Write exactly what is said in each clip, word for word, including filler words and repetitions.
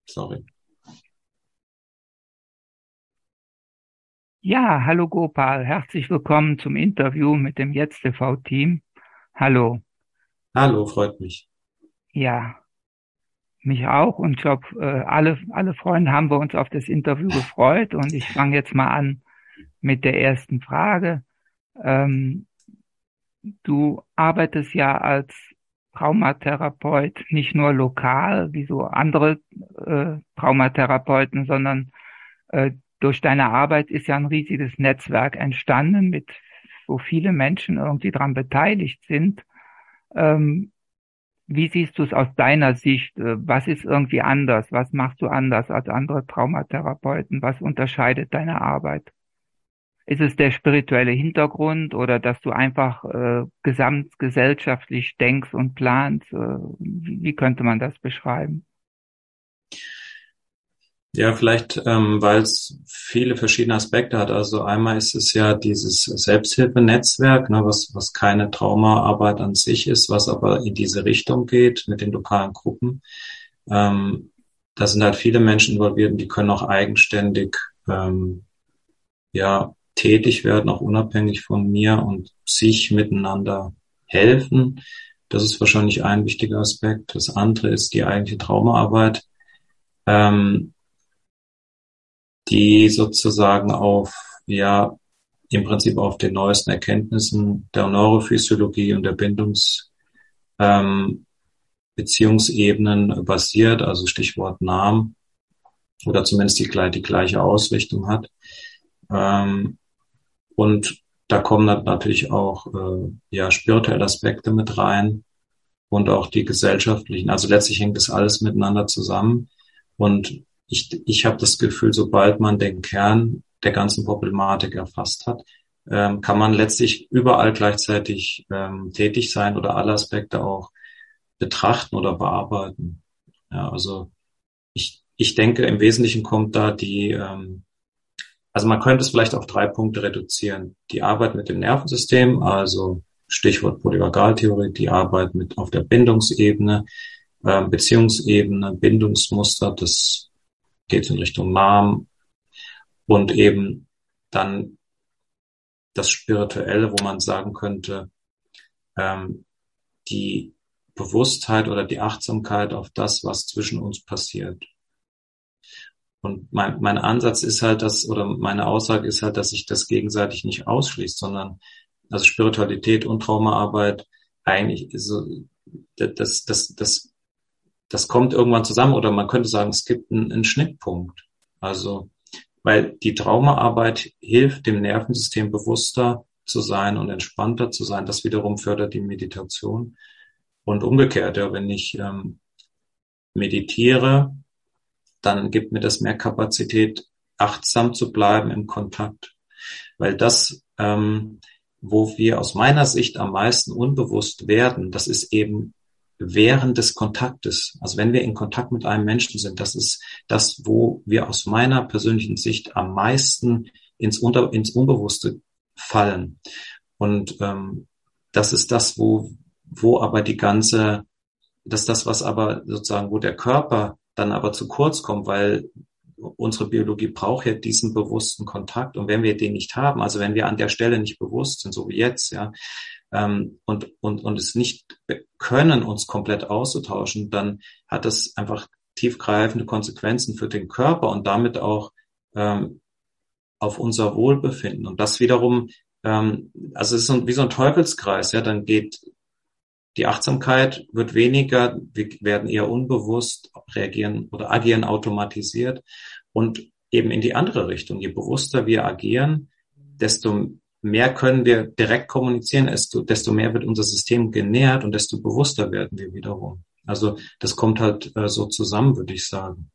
Sorry. Ja, hallo Gopal, herzlich willkommen zum Interview mit dem Jetzt T V-Team. Hallo, Hallo, freut mich. ja, mich auch und ich glaube, äh, alle, alle Freunde haben wir uns auf das Interview gefreut und ich fange jetzt mal an mit der ersten Frage. Ähm, Du arbeitest ja als Traumatherapeut nicht nur lokal wie so andere äh, Traumatherapeuten, sondern äh, durch deine Arbeit ist ja ein riesiges Netzwerk entstanden, mit wo viele Menschen irgendwie dran beteiligt sind. Ähm, Wie siehst du es aus deiner Sicht? Äh, Was ist irgendwie anders? Was machst du anders als andere Traumatherapeuten? Was unterscheidet deine Arbeit? Ist es der spirituelle Hintergrund oder dass du einfach äh, gesamtgesellschaftlich denkst und planst? Äh, wie, wie könnte man das beschreiben? Ja, vielleicht, ähm, weil es viele verschiedene Aspekte hat. Also einmal ist es ja dieses Selbsthilfenetzwerk, ne, was, was keine Traumaarbeit an sich ist, was aber in diese Richtung geht mit den lokalen Gruppen. Ähm, Da sind halt viele Menschen involviert und die können auch eigenständig, ähm, ja, tätig werden, auch unabhängig von mir und sich miteinander helfen. Das ist wahrscheinlich ein wichtiger Aspekt. Das andere ist die eigentliche Traumaarbeit. Ähm, die sozusagen auf, ja, im Prinzip auf den neuesten Erkenntnissen der Neurophysiologie und der Bindungs, ähm, Beziehungsebenen basiert, also Stichwort Namen, oder zumindest die, die gleiche Ausrichtung hat. Ähm, und da kommen dann natürlich auch, äh, ja, spirituelle Aspekte mit rein und auch die gesellschaftlichen. Also letztlich hängt das alles miteinander zusammen. Und ich, ich habe das Gefühl, sobald man den Kern der ganzen Problematik erfasst hat, ähm, kann man letztlich überall gleichzeitig ähm, tätig sein oder alle Aspekte auch betrachten oder bearbeiten. Ja, also ich, ich denke, im Wesentlichen kommt da die, ähm, also man könnte es vielleicht auf drei Punkte reduzieren. Die Arbeit mit dem Nervensystem, also Stichwort Polyvagaltheorie, die Arbeit mit auf der Bindungsebene, äh, Beziehungsebene, Bindungsmuster, das geht in Richtung Namen und eben dann das Spirituelle, wo man sagen könnte, ähm, die Bewusstheit oder die Achtsamkeit auf das, was zwischen uns passiert. Und mein, mein Ansatz ist halt, dass, oder meine Aussage ist halt, dass sich das gegenseitig nicht ausschließt, sondern also Spiritualität und Traumaarbeit eigentlich so, das, das, das, das kommt irgendwann zusammen oder man könnte sagen, es gibt einen, einen Schnittpunkt. Also, weil die Traumaarbeit hilft dem Nervensystem bewusster zu sein und entspannter zu sein. Das wiederum fördert die Meditation. Und umgekehrt, ja, wenn ich ähm, meditiere, dann gibt mir das mehr Kapazität, achtsam zu bleiben im Kontakt. Weil das, ähm, wo wir aus meiner Sicht am meisten unbewusst werden, das ist eben während des Kontaktes. Also wenn wir in Kontakt mit einem Menschen sind, das ist das, wo wir aus meiner persönlichen Sicht am meisten ins, Unter ins Unbewusste fallen. Und ähm, das ist das, wo, wo aber die ganze, das ist das, was aber sozusagen, wo der Körper dann aber zu kurz kommt, weil unsere Biologie braucht ja diesen bewussten Kontakt. Und wenn wir den nicht haben, also wenn wir an der Stelle nicht bewusst sind, so wie jetzt, ja, ähm, und, und, und es nicht können, uns komplett auszutauschen, dann hat das einfach tiefgreifende Konsequenzen für den Körper und damit auch ähm, auf unser Wohlbefinden. Und das wiederum, ähm, also es ist so, wie so ein Teufelskreis, ja, dann geht die Achtsamkeit wird weniger, wir werden eher unbewusst reagieren oder agieren automatisiert und eben in die andere Richtung. Je bewusster wir agieren, desto mehr können wir direkt kommunizieren, desto, desto mehr wird unser System genährt und desto bewusster werden wir wiederum. Also das kommt halt äh, so zusammen, würde ich sagen.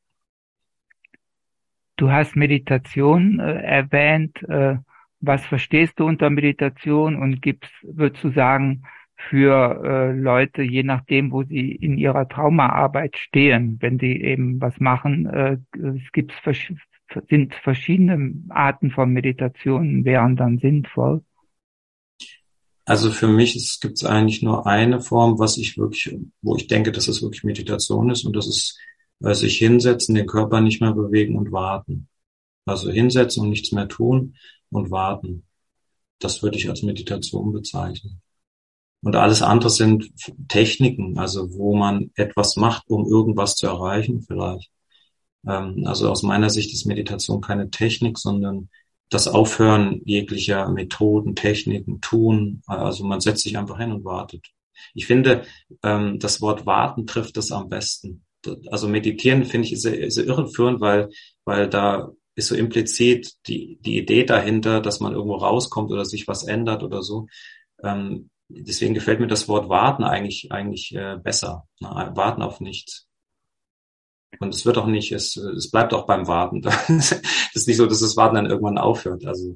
Du hast Meditation äh, erwähnt. Äh, was verstehst du unter Meditation und gibt's, würdest du sagen, für äh, Leute, je nachdem, wo sie in ihrer Traumaarbeit stehen, wenn sie eben was machen, äh, es gibt versch sind verschiedene Arten von Meditationen, wären dann sinnvoll. Also für mich gibt es eigentlich nur eine Form, was ich wirklich, wo ich denke, dass es wirklich Meditation ist, und das ist äh, sich hinsetzen, den Körper nicht mehr bewegen und warten. Also hinsetzen und nichts mehr tun und warten. Das würde ich als Meditation bezeichnen. Und alles andere sind Techniken, also wo man etwas macht, um irgendwas zu erreichen vielleicht. Ähm, also aus meiner Sicht ist Meditation keine Technik, sondern das Aufhören jeglicher Methoden, Techniken, Tun. Also man setzt sich einfach hin und wartet. Ich finde, ähm, das Wort warten trifft das am besten. Also meditieren finde ich ist, ist irreführend, weil, weil da ist so implizit die, die Idee dahinter, dass man irgendwo rauskommt oder sich was ändert oder so. Ähm, deswegen gefällt mir das Wort warten eigentlich, eigentlich äh, besser. Na, warten auf nichts. Und es wird auch nicht, es, es bleibt auch beim Warten. Es ist nicht so, dass das Warten dann irgendwann aufhört. Also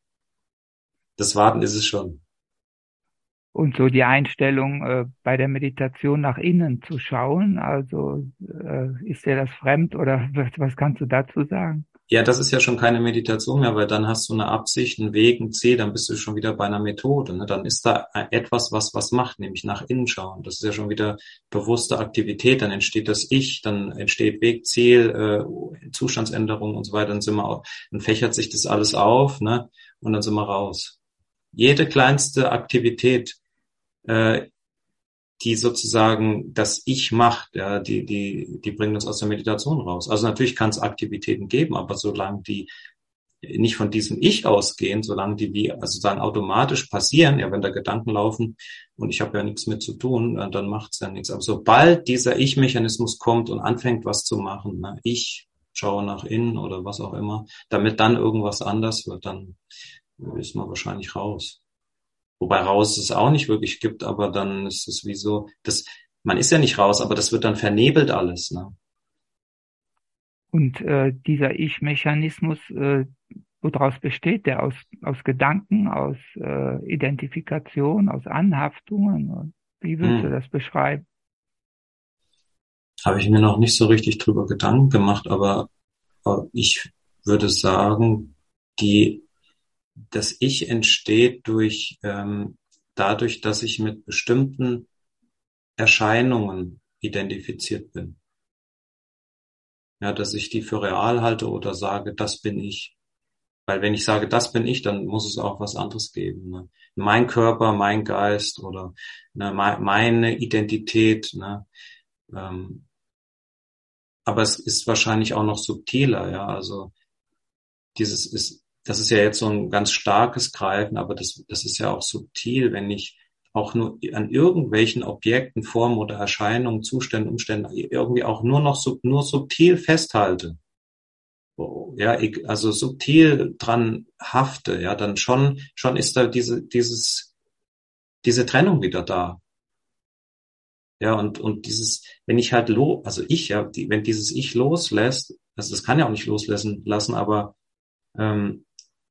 das Warten ist es schon. Und so die Einstellung, äh, bei der Meditation nach innen zu schauen, also äh, ist dir das fremd oder was, was kannst du dazu sagen? Ja, das ist ja schon keine Meditation mehr, weil dann hast du eine Absicht, einen Weg, ein Ziel, dann bist du schon wieder bei einer Methode. Ne? Dann ist da etwas, was was macht, nämlich nach innen schauen. Das ist ja schon wieder bewusste Aktivität. Dann entsteht das Ich, dann entsteht Weg, Ziel, äh, Zustandsänderung und so weiter. Dann sind wir auch, dann fächert sich das alles auf, ne? Und dann sind wir raus. Jede kleinste Aktivität, äh, die sozusagen das Ich macht, ja, die, die, die bringen uns aus der Meditation raus. Also natürlich kann es Aktivitäten geben, aber solange die nicht von diesem Ich ausgehen, solange die wie, also sagen automatisch passieren, ja, wenn da Gedanken laufen und ich habe ja nichts mit zu tun, dann macht's ja nichts. Aber sobald dieser Ich-Mechanismus kommt und anfängt, was zu machen, ne, ich schaue nach innen oder was auch immer, damit dann irgendwas anders wird, dann ist man wahrscheinlich raus. Wobei raus es auch nicht wirklich gibt, aber dann ist es wie so, das, man ist ja nicht raus, aber das wird dann vernebelt alles, ne? Und äh, dieser Ich-Mechanismus, äh, woraus besteht der? Aus, aus Gedanken, aus äh, Identifikation, aus Anhaftungen? Wie würdest du Hm. das beschreiben? Habe ich mir noch nicht so richtig drüber Gedanken gemacht, aber äh, ich würde sagen, die das Ich entsteht durch ähm, dadurch, dass ich mit bestimmten Erscheinungen identifiziert bin. Ja, dass ich die für real halte oder sage, das bin ich. Weil wenn ich sage, das bin ich, dann muss es auch was anderes geben. Ne? Mein Körper, mein Geist oder ne, meine Identität. Ne? Ähm, aber es ist wahrscheinlich auch noch subtiler. Ja, also dieses ist, das ist ja jetzt so ein ganz starkes Greifen, aber das, das ist ja auch subtil, wenn ich auch nur an irgendwelchen Objekten, Formen oder Erscheinungen, Zuständen, Umständen irgendwie auch nur noch sub, nur subtil festhalte. Ja, ich, also subtil dran hafte, ja, dann schon, schon ist da diese, dieses, diese Trennung wieder da. Ja, und, und dieses, wenn ich halt lo, also ich, ja, die, wenn dieses Ich loslässt, also das kann ja auch nicht loslassen lassen, aber ähm,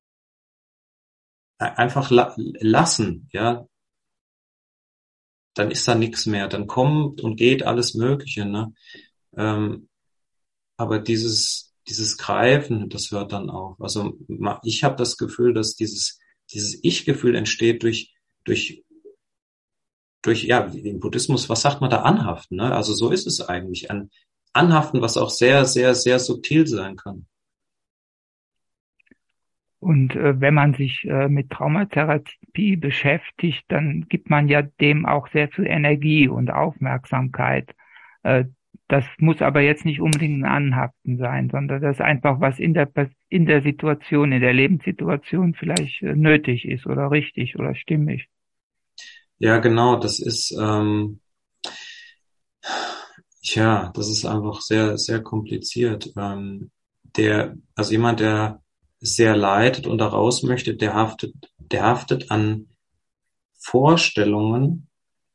einfach la lassen, ja, dann ist da nichts mehr, dann kommt und geht alles Mögliche, ne? Ähm, aber dieses, dieses Greifen, das hört dann auf. Also ich habe das Gefühl, dass dieses, dieses Ich-Gefühl entsteht durch, durch, durch, ja, im Buddhismus, was sagt man da, anhaften, ne? Also so ist es eigentlich, ein Anhaften, was auch sehr, sehr, sehr subtil sein kann. Und äh, wenn man sich äh, mit Traumatherapie beschäftigt, dann gibt man ja dem auch sehr viel Energie und Aufmerksamkeit. Äh, das muss aber jetzt nicht unbedingt ein Anhaften sein, sondern das ist einfach, was in der in der Situation, in der Lebenssituation vielleicht äh, nötig ist oder richtig oder stimmig. Ja, genau, das ist, ähm, ja, das ist einfach sehr, sehr kompliziert. Ähm, der, also jemand, der sehr leidet und da raus möchte, der haftet, der haftet an Vorstellungen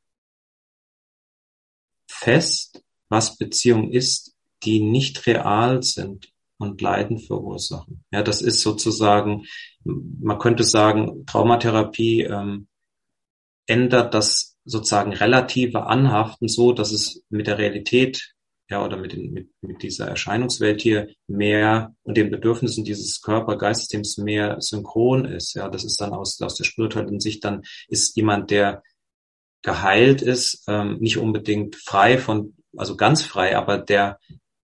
fest, was Beziehung ist, die nicht real sind und Leiden verursachen. Ja, das ist sozusagen, man könnte sagen, Traumatherapie ähm, ändert das sozusagen relative Anhaften so, dass es mit der Realität, ja, oder mit, den, mit, mit dieser Erscheinungswelt hier mehr und den Bedürfnissen dieses Körper-Geistsystems mehr synchron ist. Ja, das ist dann aus, aus der spirituellen Sicht, dann ist jemand, der geheilt ist, ähm, nicht unbedingt frei von, also ganz frei, aber der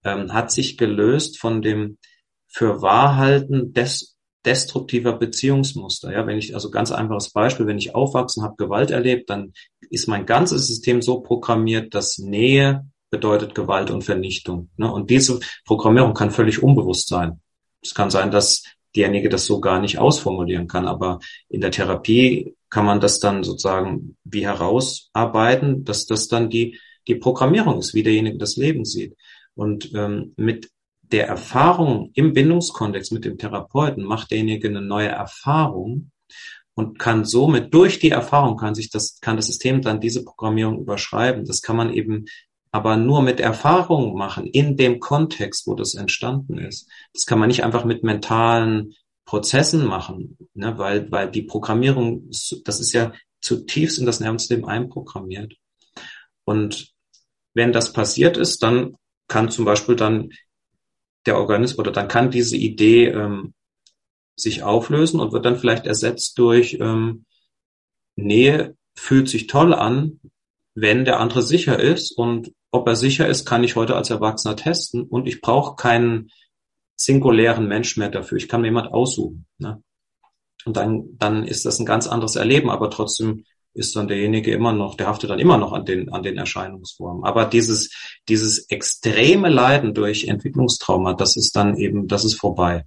ähm, hat sich gelöst von dem für wahr halten des destruktiver Beziehungsmuster. Ja, wenn ich, also ganz einfaches Beispiel, wenn ich aufwachse und habe Gewalt erlebt, dann ist mein ganzes System so programmiert, dass Nähe bedeutet Gewalt und Vernichtung. Ne? Und diese Programmierung kann völlig unbewusst sein. Es kann sein, dass derjenige das so gar nicht ausformulieren kann, aber in der Therapie kann man das dann sozusagen wie herausarbeiten, dass das dann die, die Programmierung ist, wie derjenige das Leben sieht. Und ähm, mit der Erfahrung im Bindungskontext mit dem Therapeuten macht derjenige eine neue Erfahrung und kann somit durch die Erfahrung kann sich das, kann das System dann diese Programmierung überschreiben. Das kann man eben aber nur mit Erfahrung machen in dem Kontext, wo das entstanden ist. Das kann man nicht einfach mit mentalen Prozessen machen, ne, weil, weil die Programmierung, das ist ja zutiefst in das Nervensystem einprogrammiert. Und wenn das passiert ist, dann kann zum Beispiel dann der Organismus oder dann kann diese Idee ähm, sich auflösen und wird dann vielleicht ersetzt durch ähm, Nähe fühlt sich toll an, wenn der andere sicher ist, und ob er sicher ist, kann ich heute als Erwachsener testen, und ich brauche keinen singulären Mensch mehr dafür. Ich kann mir jemand aussuchen, ne? Und dann dann ist das ein ganz anderes Erleben, aber trotzdem ist dann derjenige immer noch, der haftet dann immer noch an den, an den Erscheinungsformen. Aber dieses, dieses extreme Leiden durch Entwicklungstrauma, das ist dann eben, das ist vorbei.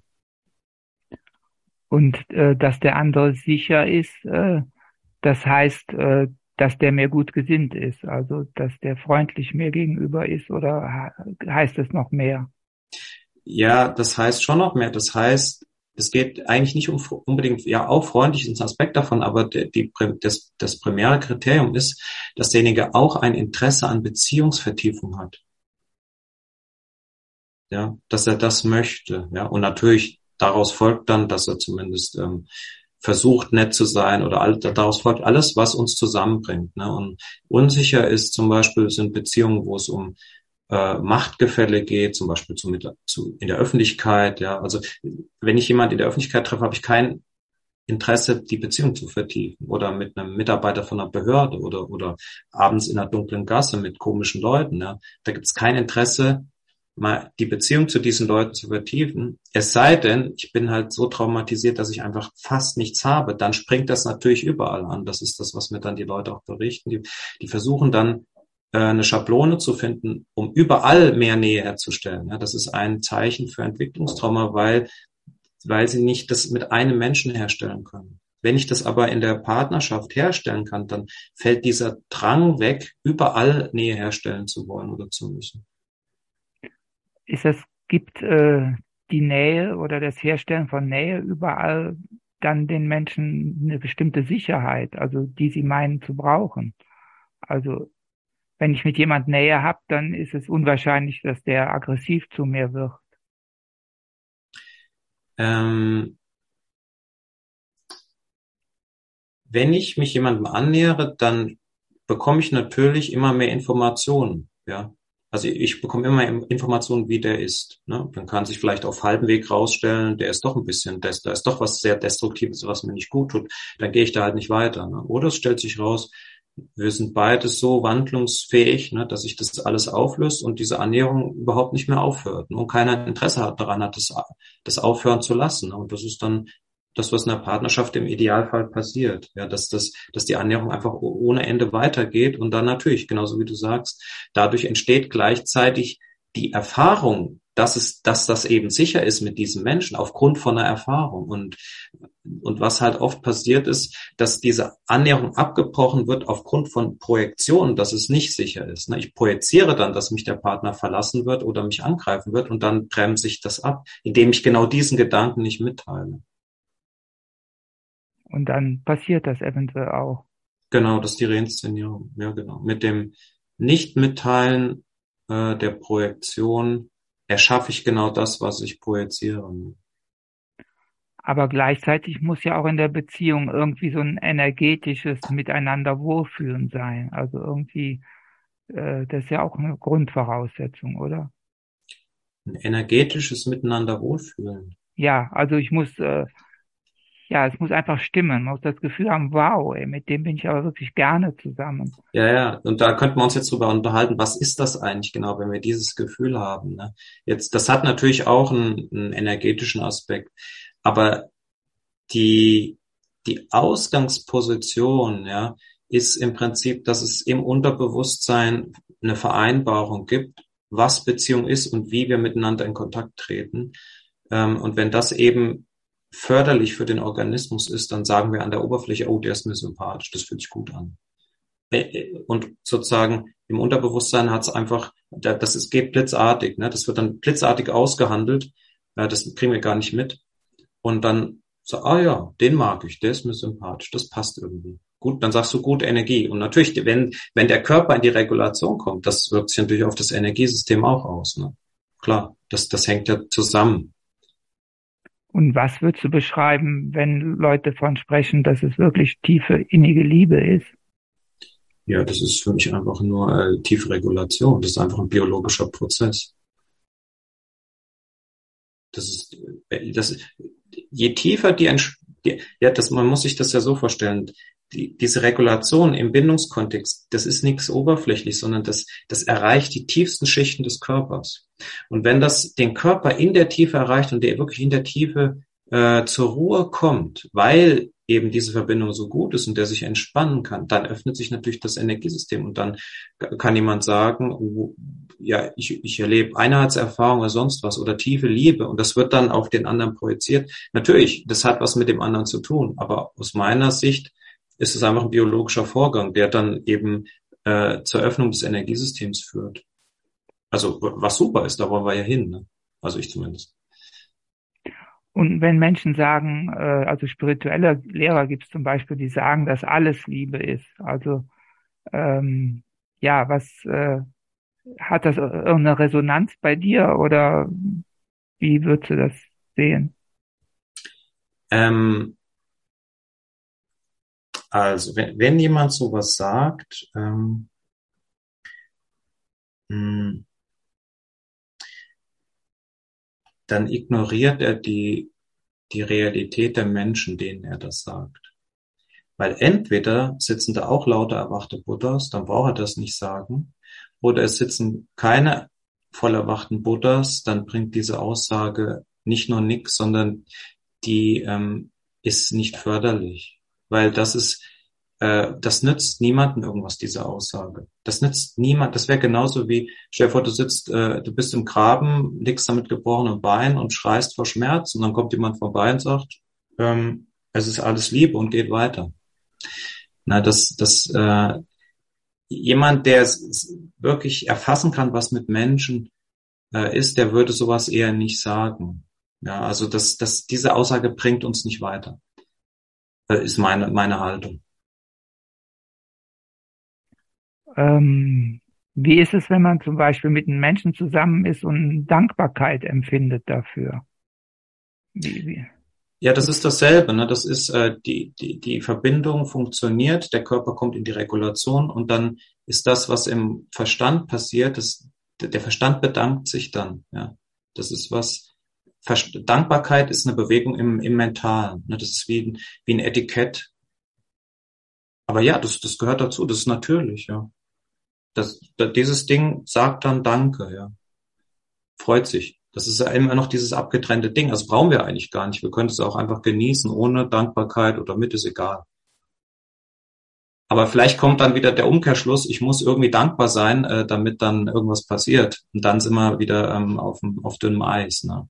Und äh, dass der andere sicher ist, äh, das heißt, äh, dass der mir gut gesinnt ist, also dass der freundlich mir gegenüber ist, oder heißt es noch mehr? Ja, das heißt schon noch mehr. Das heißt, es geht eigentlich nicht um unbedingt, ja, auch freundlich ist ein Aspekt davon, aber die, die, das, das primäre Kriterium ist, dass derjenige auch ein Interesse an Beziehungsvertiefung hat. Ja, dass er das möchte. Ja, und natürlich daraus folgt dann, dass er zumindest ähm, versucht, nett zu sein, oder all, daraus folgt alles, was uns zusammenbringt. Ne? Und unsicher ist zum Beispiel, sind Beziehungen, wo es um äh, Machtgefälle geht, zum Beispiel zu, zu, in der Öffentlichkeit. Ja, also wenn ich jemanden in der Öffentlichkeit treffe, habe ich kein Interesse, die Beziehung zu vertiefen, oder mit einem Mitarbeiter von einer Behörde oder oder abends in einer dunklen Gasse mit komischen Leuten. Ja, da gibt es kein Interesse, mal die Beziehung zu diesen Leuten zu vertiefen. Es sei denn, ich bin halt so traumatisiert, dass ich einfach fast nichts habe. Dann springt das natürlich überall an. Das ist das, was mir dann die Leute auch berichten. Die, die versuchen dann äh, eine Schablone zu finden, um überall mehr Nähe herzustellen. Ja, das ist ein Zeichen für Entwicklungstrauma, weil weil sie nicht das mit einem Menschen herstellen können. Wenn ich das aber in der Partnerschaft herstellen kann, dann fällt dieser Drang weg, überall Nähe herstellen zu wollen oder zu müssen. Ist es, gibt äh, die Nähe oder das Herstellen von Nähe überall dann den Menschen eine bestimmte Sicherheit, also die sie meinen zu brauchen? Also wenn ich mit jemand Nähe habe, dann ist es unwahrscheinlich, dass der aggressiv zu mir wird. Ähm, wenn ich mich jemandem annähere, dann bekomme ich natürlich immer mehr Informationen, ja. Also ich bekomme immer mehr Informationen, wie der ist. Ne? Dann kann sich vielleicht auf halbem Weg rausstellen, der ist doch ein bisschen, da ist doch was sehr Destruktives, was mir nicht gut tut. Dann gehe ich da halt nicht weiter. Ne? Oder es stellt sich raus, wir sind beides so wandlungsfähig, ne, dass sich das alles auflöst und diese Annäherung überhaupt nicht mehr aufhört. Ne? Und keiner Interesse hat daran hat, das, das aufhören zu lassen. Ne? Und das ist dann das, was in der Partnerschaft im Idealfall passiert, ja, dass das, dass die Annäherung einfach ohne Ende weitergeht, und dann natürlich, genauso wie du sagst, dadurch entsteht gleichzeitig die Erfahrung, dass es, dass das eben sicher ist mit diesem Menschen aufgrund von einer Erfahrung. Und und was halt oft passiert ist, dass diese Annäherung abgebrochen wird aufgrund von Projektionen, dass es nicht sicher ist. Ich projiziere dann, dass mich der Partner verlassen wird oder mich angreifen wird, und dann bremse ich das ab, indem ich genau diesen Gedanken nicht mitteile. Und dann passiert das eventuell auch. Genau, das ist die Reinszenierung. Ja, genau. Mit dem Nicht-Mitteilen äh, der Projektion erschaffe ich genau das, was ich projiziere. Aber gleichzeitig muss ja auch in der Beziehung irgendwie so ein energetisches Miteinander wohlfühlen sein. Also irgendwie, äh, das ist ja auch eine Grundvoraussetzung, oder? Ein energetisches Miteinander wohlfühlen. Ja, also ich muss, äh, ja, es muss einfach stimmen. Man muss das Gefühl haben, wow, ey, mit dem bin ich aber wirklich gerne zusammen. Ja, ja, und da könnten wir uns jetzt drüber unterhalten, was ist das eigentlich genau, wenn wir dieses Gefühl haben, ne? Jetzt, das hat natürlich auch einen, einen energetischen Aspekt, aber die, die Ausgangsposition, ja, ist im Prinzip, dass es im Unterbewusstsein eine Vereinbarung gibt, was Beziehung ist und wie wir miteinander in Kontakt treten. Ähm, und wenn das eben förderlich für den Organismus ist, dann sagen wir an der Oberfläche, oh, der ist mir sympathisch, das fühlt sich gut an. Und sozusagen im Unterbewusstsein hat es einfach, das ist, geht blitzartig, ne? Das wird dann blitzartig ausgehandelt, das kriegen wir gar nicht mit. Und dann so, ah ja, den mag ich, der ist mir sympathisch, das passt irgendwie. Gut, dann sagst du gute Energie. Und natürlich, wenn, wenn der Körper in die Regulation kommt, das wirkt sich natürlich auf das Energiesystem auch aus, ne? Klar, das, das hängt ja zusammen. Und was würdest du beschreiben, wenn Leute davon sprechen, dass es wirklich tiefe, innige Liebe ist? Ja, das ist für mich einfach nur äh, tiefe Regulation. Das ist einfach ein biologischer Prozess. Das ist, äh, das, je tiefer die, die, ja, das, man muss sich das ja so vorstellen. Die, diese Regulation im Bindungskontext, das ist nichts oberflächlich, sondern das, das erreicht die tiefsten Schichten des Körpers. Und wenn das den Körper in der Tiefe erreicht und der wirklich in der Tiefe äh, zur Ruhe kommt, weil eben diese Verbindung so gut ist und der sich entspannen kann, dann öffnet sich natürlich das Energiesystem und dann kann jemand sagen, oh, ja, ich, ich erlebe Einheitserfahrung oder sonst was oder tiefe Liebe und das wird dann auf den anderen projiziert. Natürlich, das hat was mit dem anderen zu tun, aber aus meiner Sicht ist es einfach ein biologischer Vorgang, der dann eben äh, zur Öffnung des Energiesystems führt. Also was super ist, da wollen wir ja hin, ne? Also ich zumindest. Und wenn Menschen sagen, äh, also spirituelle Lehrer gibt es zum Beispiel, die sagen, dass alles Liebe ist. Also ähm, ja, was äh, hat das irgendeine Resonanz bei dir oder wie würdest du das sehen? Ähm, also wenn, wenn jemand sowas sagt, ähm, mh, dann ignoriert er die die Realität der Menschen, denen er das sagt. Weil entweder sitzen da auch lauter erwachte Buddhas, dann braucht er das nicht sagen, oder es sitzen keine voll erwachten Buddhas, dann bringt diese Aussage nicht nur nix, sondern die ähm, ist nicht förderlich. Weil das ist, äh, das nützt niemandem irgendwas, diese Aussage. Das nützt niemand, das wäre genauso wie, stell dir vor, du sitzt, äh, du bist im Graben, liegst da mit gebrochenem Bein und schreist vor Schmerz und dann kommt jemand vorbei und sagt, ähm, es ist alles Liebe und geht weiter. Na, das, das, äh, jemand, der es wirklich erfassen kann, was mit Menschen äh, ist, der würde sowas eher nicht sagen. Ja, also das, das, diese Aussage bringt uns nicht weiter. Das ist meine, meine Haltung. Ähm, wie ist es, wenn man zum Beispiel mit einem Menschen zusammen ist und Dankbarkeit empfindet dafür? Wie, wie? Ja, das ist dasselbe, ne? Das ist äh, die die die Verbindung funktioniert, der Körper kommt in die Regulation und dann ist das, was im Verstand passiert, das, der Verstand bedankt sich dann. Ja, das ist was. Dankbarkeit ist eine Bewegung im im Mentalen. Ne? Das ist wie ein, wie ein Etikett. Aber ja, das das gehört dazu. Das ist natürlich. Ja, das, das dieses Ding sagt dann Danke. Ja, freut sich. Das ist ja immer noch dieses abgetrennte Ding. Das brauchen wir eigentlich gar nicht. Wir können es auch einfach genießen, ohne Dankbarkeit oder mit, ist egal. Aber vielleicht kommt dann wieder der Umkehrschluss, ich muss irgendwie dankbar sein, äh, damit dann irgendwas passiert. Und dann sind wir wieder ähm, auf, auf dünnem Eis. Ne?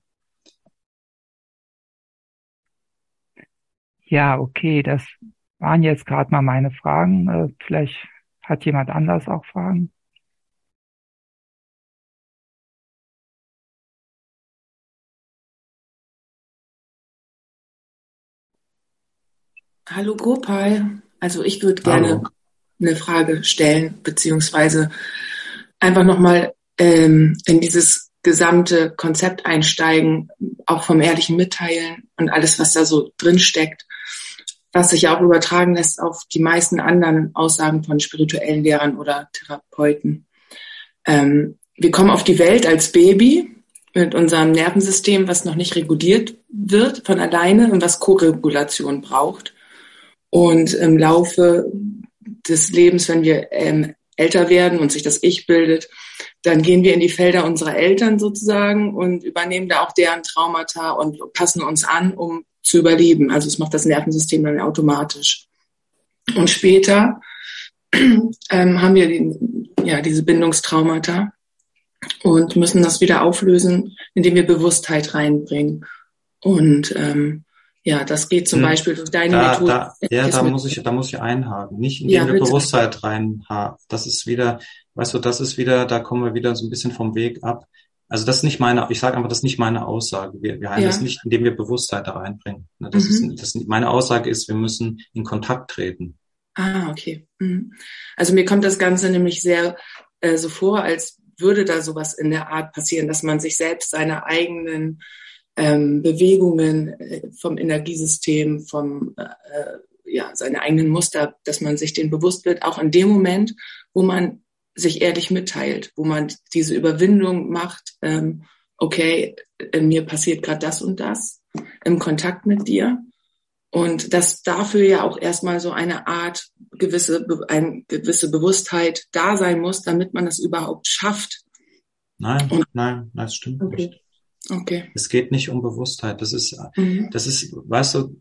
Ja, okay, das waren jetzt gerade mal meine Fragen. Äh, vielleicht hat jemand anders auch Fragen. Hallo Gopal, also ich würde gerne Hallo. eine Frage stellen, beziehungsweise einfach nochmal ähm, in dieses gesamte Konzept einsteigen, auch vom ehrlichen Mitteilen und alles, was da so drin steckt, was sich ja auch übertragen lässt auf die meisten anderen Aussagen von spirituellen Lehrern oder Therapeuten. Ähm, wir kommen auf die Welt als Baby mit unserem Nervensystem, was noch nicht reguliert wird von alleine und was Koregulation braucht. Und im Laufe des Lebens, wenn wir ähm, älter werden und sich das Ich bildet, dann gehen wir in die Felder unserer Eltern sozusagen und übernehmen da auch deren Traumata und passen uns an, um zu überleben. Also es macht das Nervensystem dann automatisch. Und später ähm, haben wir die, ja, diese Bindungstraumata und müssen das wieder auflösen, indem wir Bewusstheit reinbringen. Und ähm, ja, das geht zum hm. Beispiel durch deine da, Methode. Da, ja, da muss ich, da muss ich einhaken. Nicht indem ja, wir Bewusstheit reinhaken. Das ist wieder, weißt du, das ist wieder, da kommen wir wieder so ein bisschen vom Weg ab. Also das ist nicht meine, ich sage einfach, das ist nicht meine Aussage. Wir, wir heilen ja. das nicht, indem wir Bewusstheit da reinbringen. Das mhm. ist, das, meine Aussage ist, wir müssen in Kontakt treten. Ah, okay. Mhm. Also mir kommt das Ganze nämlich sehr äh, so vor, als würde da sowas in der Art passieren, dass man sich selbst seine eigenen ähm, Bewegungen äh, vom Energiesystem, vom äh, ja seine eigenen Muster, dass man sich denen bewusst wird, auch in dem Moment, wo man sich ehrlich mitteilt, wo man diese Überwindung macht, ähm, okay, äh, mir passiert gerade das und das im Kontakt mit dir. Und dass dafür ja auch erstmal so eine Art gewisse, eine gewisse Bewusstheit da sein muss, damit man das überhaupt schafft. Nein, und, nein, das stimmt okay. nicht. Okay. Es geht nicht um Bewusstheit. Das ist, mhm. das ist, weißt du,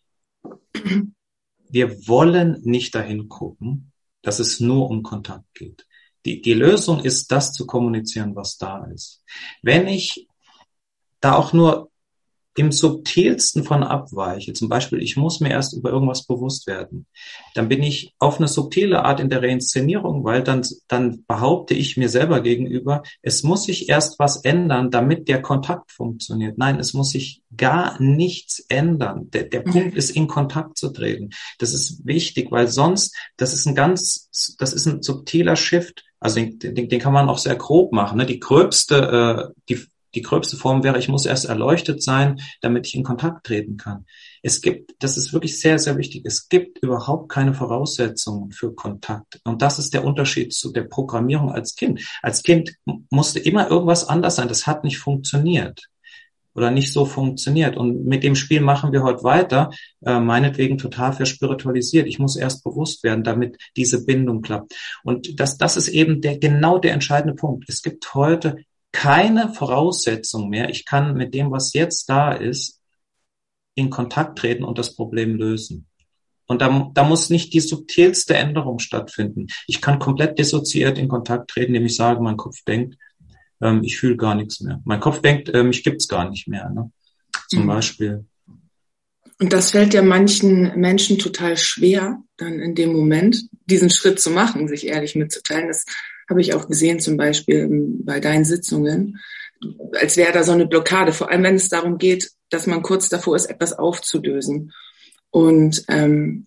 wir wollen nicht dahin gucken, dass es nur um Kontakt geht. Die, die Lösung ist, das zu kommunizieren, was da ist. Wenn ich da auch nur im subtilsten von abweiche, zum Beispiel, ich muss mir erst über irgendwas bewusst werden, dann bin ich auf eine subtile Art in der Reinszenierung, weil dann, dann behaupte ich mir selber gegenüber, es muss sich erst was ändern, damit der Kontakt funktioniert. Nein, es muss sich gar nichts ändern. Der, der mhm. Punkt ist, in Kontakt zu treten. Das ist wichtig, weil sonst, das ist ein ganz, das ist ein subtiler Shift. Also den, den, den kann man auch sehr grob machen. Ne? Die gröbste, äh, die Die gröbste Form wäre, ich muss erst erleuchtet sein, damit ich in Kontakt treten kann. Es gibt, das ist wirklich sehr, sehr wichtig, es gibt überhaupt keine Voraussetzungen für Kontakt. Und das ist der Unterschied zu der Programmierung als Kind. Als Kind musste immer irgendwas anders sein, das hat nicht funktioniert oder nicht so funktioniert. Und mit dem Spiel machen wir heute weiter, äh, meinetwegen total verspiritualisiert. Ich muss erst bewusst werden, damit diese Bindung klappt. Und das, das ist eben der, genau der entscheidende Punkt. Es gibt heute keine Voraussetzung mehr. Ich kann mit dem, was jetzt da ist, in Kontakt treten und das Problem lösen. Und da, da muss nicht die subtilste Änderung stattfinden. Ich kann komplett dissoziiert in Kontakt treten, indem ich sage, mein Kopf denkt, ähm, ich fühle gar nichts mehr. Mein Kopf denkt, äh, mich gibt's gar nicht mehr. Ne? Zum mhm. Beispiel. Und das fällt ja manchen Menschen total schwer, dann in dem Moment diesen Schritt zu machen, sich ehrlich mitzuteilen. Das habe ich auch gesehen, zum Beispiel bei deinen Sitzungen, als wäre da so eine Blockade, vor allem wenn es darum geht, dass man kurz davor ist, etwas aufzulösen. Und ähm,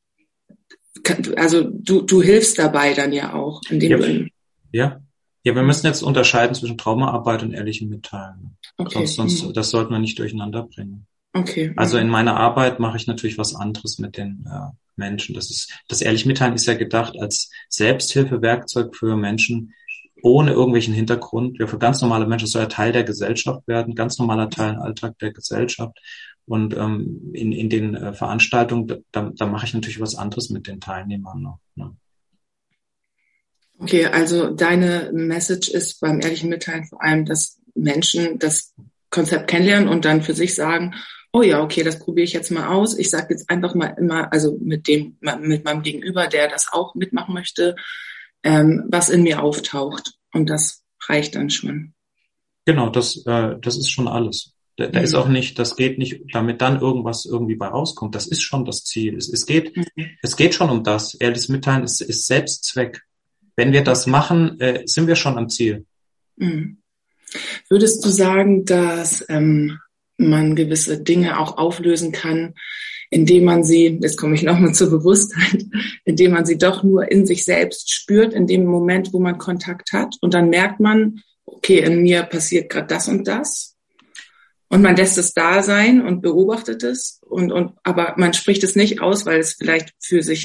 also du, du hilfst dabei dann ja auch. Indem ja, du ja. ja, wir müssen jetzt unterscheiden zwischen Traumaarbeit und ehrlichem Mitteilen. Okay. Sonst, sonst das sollten wir nicht durcheinander bringen. Okay. Also in meiner Arbeit mache ich natürlich was anderes mit den äh, Menschen. Das ist, das ehrlich Mitteilen ist ja gedacht als Selbsthilfewerkzeug für Menschen ohne irgendwelchen Hintergrund. Ja, für ganz normale Menschen soll ja Teil der Gesellschaft werden, ganz normaler Teil im Alltag der Gesellschaft. Und ähm, in, in den äh, Veranstaltungen, da, da mache ich natürlich was anderes mit den Teilnehmern noch. Ne? Okay, also deine Message ist beim ehrlichen Mitteilen vor allem, dass Menschen das Konzept kennenlernen und dann für sich sagen, oh ja, okay, das probiere ich jetzt mal aus. Ich sage jetzt einfach mal immer, also mit dem, mit meinem Gegenüber, der das auch mitmachen möchte, ähm, was in mir auftaucht. Und das reicht dann schon. Genau, das, äh, das ist schon alles. Da, da mhm. ist auch nicht, das geht nicht, damit dann irgendwas irgendwie bei rauskommt. Das ist schon das Ziel. Es, es geht, mhm. es geht schon um das. Ehrliches Mitteilen ist, ist Selbstzweck. Wenn wir das machen, äh, sind wir schon am Ziel. Mhm. Würdest du sagen, dass ähm, man gewisse Dinge auch auflösen kann, indem man sie, jetzt komme ich nochmal zur Bewusstheit, indem man sie doch nur in sich selbst spürt, in dem Moment, wo man Kontakt hat und dann merkt man, okay, in mir passiert gerade das und das und man lässt es da sein und beobachtet es und, und aber man spricht es nicht aus, weil es vielleicht für sich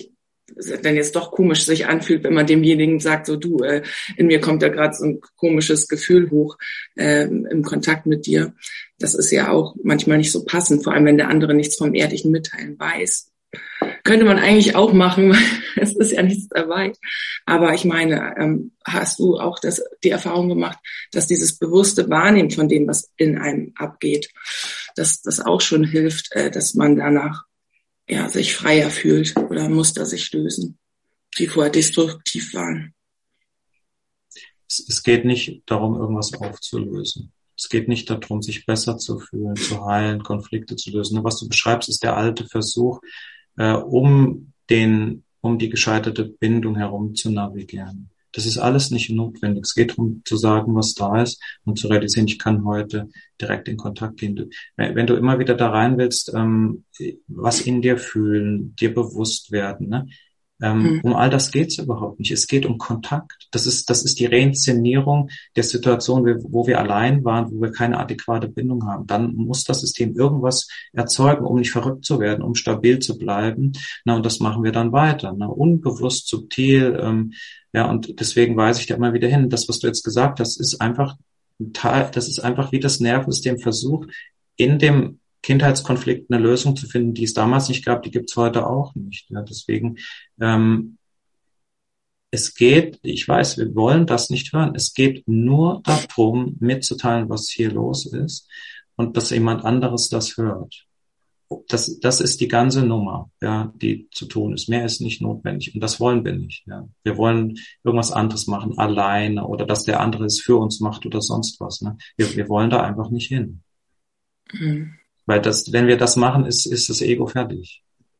dann jetzt doch komisch sich anfühlt, wenn man demjenigen sagt, so du, äh, in mir kommt da gerade so ein komisches Gefühl hoch äh, im Kontakt mit dir. Das ist ja auch manchmal nicht so passend, vor allem wenn der andere nichts vom ehrlichen Mitteilen weiß. Könnte man eigentlich auch machen, weil es ist ja nichts dabei. Aber ich meine, ähm, hast du auch das, die Erfahrung gemacht, dass dieses bewusste Wahrnehmen von dem, was in einem abgeht, dass das auch schon hilft, äh, dass man danach ja, sich freier fühlt oder Muster sich lösen, die vorher destruktiv waren. Es, es geht nicht darum, irgendwas aufzulösen. Es geht nicht darum, sich besser zu fühlen, zu heilen, Konflikte zu lösen. Was du beschreibst, ist der alte Versuch, äh, um den, um die gescheiterte Bindung herum zu navigieren. Das ist alles nicht notwendig. Es geht darum, zu sagen, was da ist und zu realisieren, ich kann heute direkt in Kontakt gehen. Wenn, wenn du immer wieder da rein willst, ähm, was in dir fühlen, dir bewusst werden, ne? Ähm, mhm. Um all das geht's überhaupt nicht. Es geht um Kontakt. Das ist, das ist die Reinszenierung der Situation, wo wir allein waren, wo wir keine adäquate Bindung haben. Dann muss das System irgendwas erzeugen, um nicht verrückt zu werden, um stabil zu bleiben. Na, und das machen wir dann weiter. Na, unbewusst, subtil. Ähm, ja, und deswegen weise ich da immer wieder hin. Das, was du jetzt gesagt hast, ist einfach ein Teil, das ist einfach wie das Nervensystem versucht, in dem Kindheitskonflikt eine Lösung zu finden, die es damals nicht gab, die gibt es heute auch nicht. Ja, deswegen, ähm, es geht, ich weiß, wir wollen das nicht hören, es geht nur darum, mitzuteilen, was hier los ist und dass jemand anderes das hört. Das, das ist die ganze Nummer, ja, die zu tun ist. Mehr ist nicht notwendig und das wollen wir nicht. Ja. Wir wollen irgendwas anderes machen, alleine oder dass der andere es für uns macht oder sonst was. Ne. Wir, wir wollen da einfach nicht hin. Mhm. Weil das, wenn wir das machen, ist, ist das Ego fertig.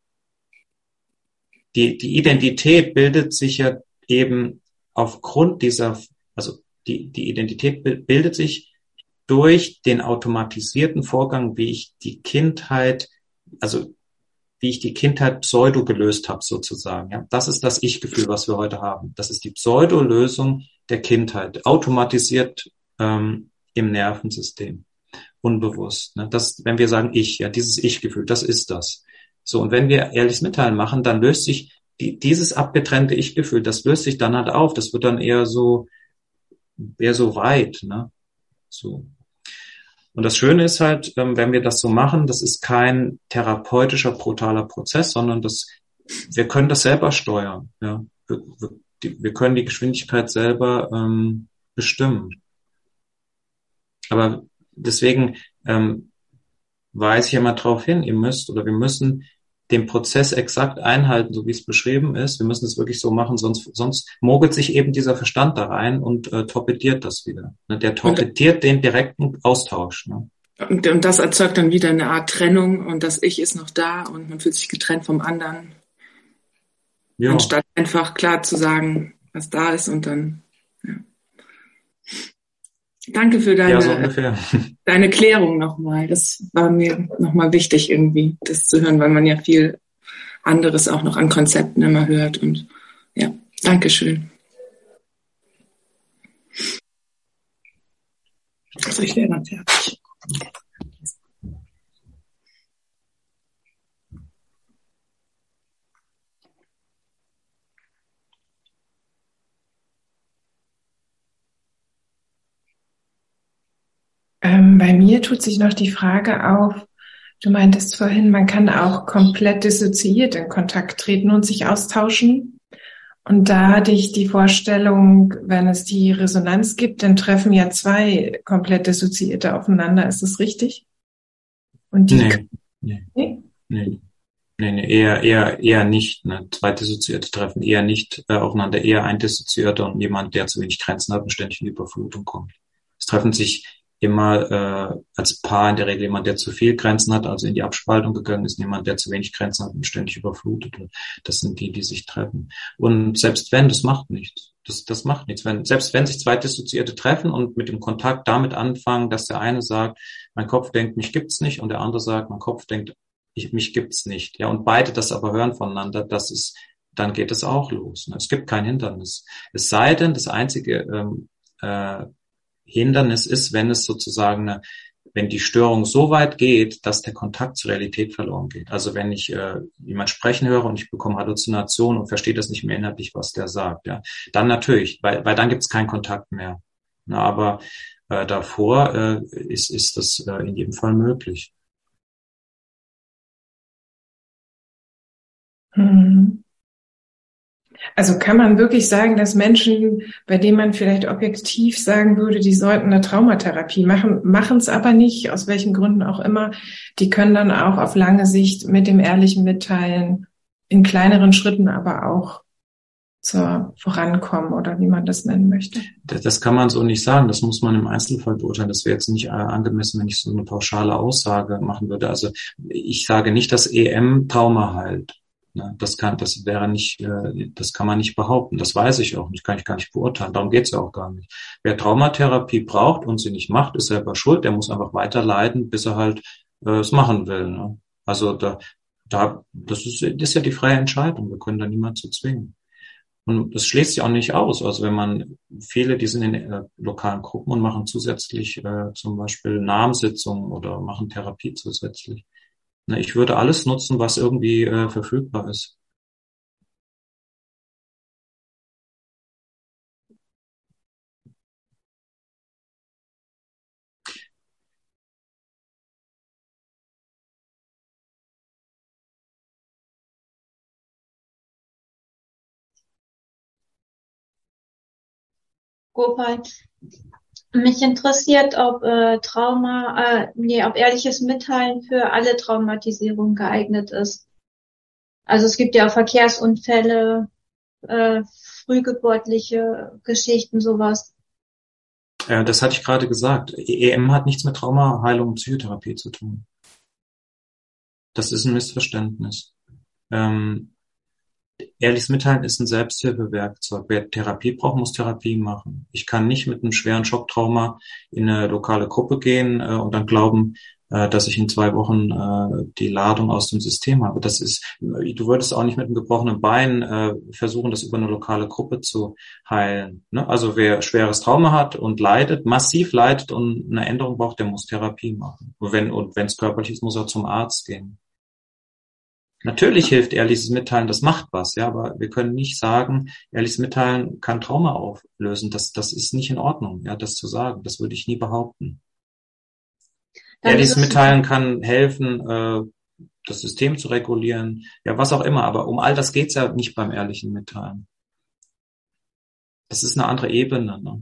Die, die Identität bildet sich ja eben aufgrund dieser, also die, die Identität bildet sich durch den automatisierten Vorgang, wie ich die Kindheit, also wie ich die Kindheit pseudo gelöst habe sozusagen. Ja, das ist das Ich-Gefühl, was wir heute haben. Das ist die Pseudo-Lösung der Kindheit, automatisiert ähm, im Nervensystem. Unbewusst. Ne? Das, wenn wir sagen Ich, ja, dieses Ich-Gefühl, das ist das. So, und wenn wir ehrliches Mitteilen machen, dann löst sich die, dieses abgetrennte Ich-Gefühl, das löst sich dann halt auf. Das wird dann eher so, eher so weit, ne? So. Und das Schöne ist halt, wenn wir das so machen, das ist kein therapeutischer, brutaler Prozess, sondern das, wir können das selber steuern, ja. Wir, wir, wir können die Geschwindigkeit selber ähm, bestimmen. Aber deswegen ähm, weise ich immer darauf hin, ihr müsst oder wir müssen den Prozess exakt einhalten, so wie es beschrieben ist. Wir müssen es wirklich so machen, sonst sonst mogelt sich eben dieser Verstand da rein und äh, torpediert das wieder. Ne? Der torpediert und, den direkten Austausch. Ne? Und, und das erzeugt dann wieder eine Art Trennung und das Ich ist noch da und man fühlt sich getrennt vom anderen. Ja. Anstatt einfach klar zu sagen, was da ist und dann, ja. Danke für deine, ja, so ungefähr. deine Klärung nochmal. Das war mir nochmal wichtig irgendwie, das zu hören, weil man ja viel anderes auch noch an Konzepten immer hört. Und ja, Dankeschön. Also ich wäre dann fertig. Ähm, bei mir tut sich noch die Frage auf, du meintest vorhin, man kann auch komplett dissoziiert in Kontakt treten und sich austauschen. Und da hatte ich die Vorstellung, wenn es die Resonanz gibt, dann treffen ja zwei komplett Dissoziierte aufeinander. Ist das richtig? Und die nee, nee, nee, nee, nee, nee, eher, eher, eher nicht. Ne? Zwei Dissoziierte treffen eher nicht äh, aufeinander, eher ein Dissoziierter und jemand, der zu wenig Grenzen hat und ständig in Überflutung kommt. Es treffen sich immer äh, als Paar in der Regel jemand, der zu viel Grenzen hat, also in die Abspaltung gegangen ist, jemand, der zu wenig Grenzen hat und ständig überflutet wird. Das sind die, die sich treffen. Und selbst wenn, das macht nichts. Das, das macht nichts. Wenn, selbst wenn sich zwei Dissoziierte treffen und mit dem Kontakt damit anfangen, dass der eine sagt, mein Kopf denkt, mich gibt's nicht, und der andere sagt, mein Kopf denkt, ich, mich gibt's nicht. Ja, und beide das aber hören voneinander, das ist, dann geht es auch los. Es gibt kein Hindernis. Es sei denn, das einzige ähm, äh, Hindernis ist, wenn es sozusagen eine, wenn die Störung so weit geht, dass der Kontakt zur Realität verloren geht. Also wenn ich äh, jemand sprechen höre und ich bekomme Halluzinationen und verstehe das nicht mehr inhaltlich, was der sagt, ja, dann natürlich, weil, weil dann gibt es keinen Kontakt mehr. Na, aber äh, davor äh, ist, ist das äh, in jedem Fall möglich. Hm. Also kann man wirklich sagen, dass Menschen, bei denen man vielleicht objektiv sagen würde, die sollten eine Traumatherapie machen, machen es aber nicht, aus welchen Gründen auch immer, die können dann auch auf lange Sicht mit dem ehrlichen Mitteilen in kleineren Schritten aber auch zur Vorankommen oder wie man das nennen möchte? Das, das kann man so nicht sagen, das muss man im Einzelfall beurteilen. Das wäre jetzt nicht äh, angemessen, wenn ich so eine pauschale Aussage machen würde. Also ich sage nicht, dass E M Trauma heilt. Das kann, das wäre nicht, das kann man nicht behaupten. Das weiß ich auch nicht, kann ich gar nicht beurteilen. Darum geht's ja auch gar nicht. Wer Traumatherapie braucht und sie nicht macht, ist selber schuld. Der muss einfach weiter leiden, bis er halt äh, es machen will. Ne? Also da, da, das ist, das ist ja die freie Entscheidung. Wir können da niemand zu zwingen. Und das schließt sich auch nicht aus. Also wenn man viele, die sind in äh, lokalen Gruppen und machen zusätzlich äh, zum Beispiel Namenssitzungen oder machen Therapie zusätzlich. Ich würde alles nutzen, was irgendwie äh, verfügbar ist. Gopal, mich interessiert, ob äh, Trauma, äh, nee, ob ehrliches Mitteilen für alle Traumatisierungen geeignet ist. Also es gibt ja auch Verkehrsunfälle, äh, frühgeburtliche Geschichten, sowas. Ja, das hatte ich gerade gesagt. E M hat nichts mit Traumaheilung und Psychotherapie zu tun. Das ist ein Missverständnis. Ähm, Ehrliches Mitteilen ist ein Selbsthilfewerkzeug. Wer Therapie braucht, muss Therapie machen. Ich kann nicht mit einem schweren Schocktrauma in eine lokale Gruppe gehen äh, und dann glauben, äh, dass ich in zwei Wochen äh, die Ladung aus dem System habe. Das ist, du würdest auch nicht mit einem gebrochenen Bein äh, versuchen, das über eine lokale Gruppe zu heilen. Ne? Also wer schweres Trauma hat und leidet, massiv leidet und eine Änderung braucht, der muss Therapie machen. Und wenn und wenn es körperlich ist, muss er zum Arzt gehen. Natürlich hilft ehrliches Mitteilen, das macht was, ja, aber wir können nicht sagen, ehrliches Mitteilen kann Trauma auflösen. Das, das ist nicht in Ordnung, ja, das zu sagen. Das würde ich nie behaupten. Dann ehrliches Mitteilen kann helfen, äh, das System zu regulieren, ja, was auch immer. Aber um all das geht's ja nicht beim ehrlichen Mitteilen. Das ist eine andere Ebene. Ne?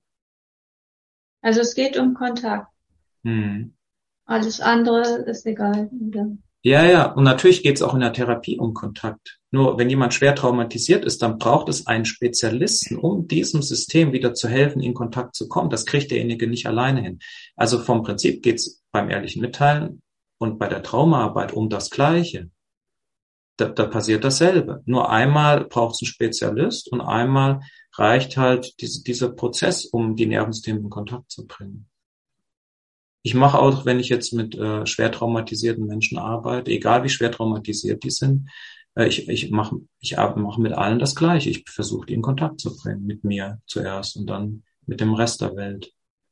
Also es geht um Kontakt. Hm. Alles andere ist egal, oder? Ja, ja, und natürlich geht es auch in der Therapie um Kontakt. Nur wenn jemand schwer traumatisiert ist, dann braucht es einen Spezialisten, um diesem System wieder zu helfen, in Kontakt zu kommen. Das kriegt derjenige nicht alleine hin. Also vom Prinzip geht es beim ehrlichen Mitteilen und bei der Traumaarbeit um das Gleiche. Da, da passiert dasselbe. Nur einmal braucht es einen Spezialist und einmal reicht halt diese, dieser Prozess, um die Nervensysteme in Kontakt zu bringen. Ich mache auch, wenn ich jetzt mit äh, schwer traumatisierten Menschen arbeite, egal wie schwer traumatisiert die sind, äh, ich, ich mache ich mache mit allen das Gleiche. Ich versuche, die in Kontakt zu bringen, mit mir zuerst und dann mit dem Rest der Welt.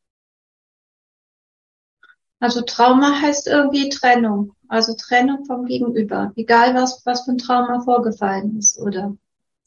Also Trauma heißt irgendwie Trennung, also Trennung vom Gegenüber, egal was was für ein Trauma vorgefallen ist, oder?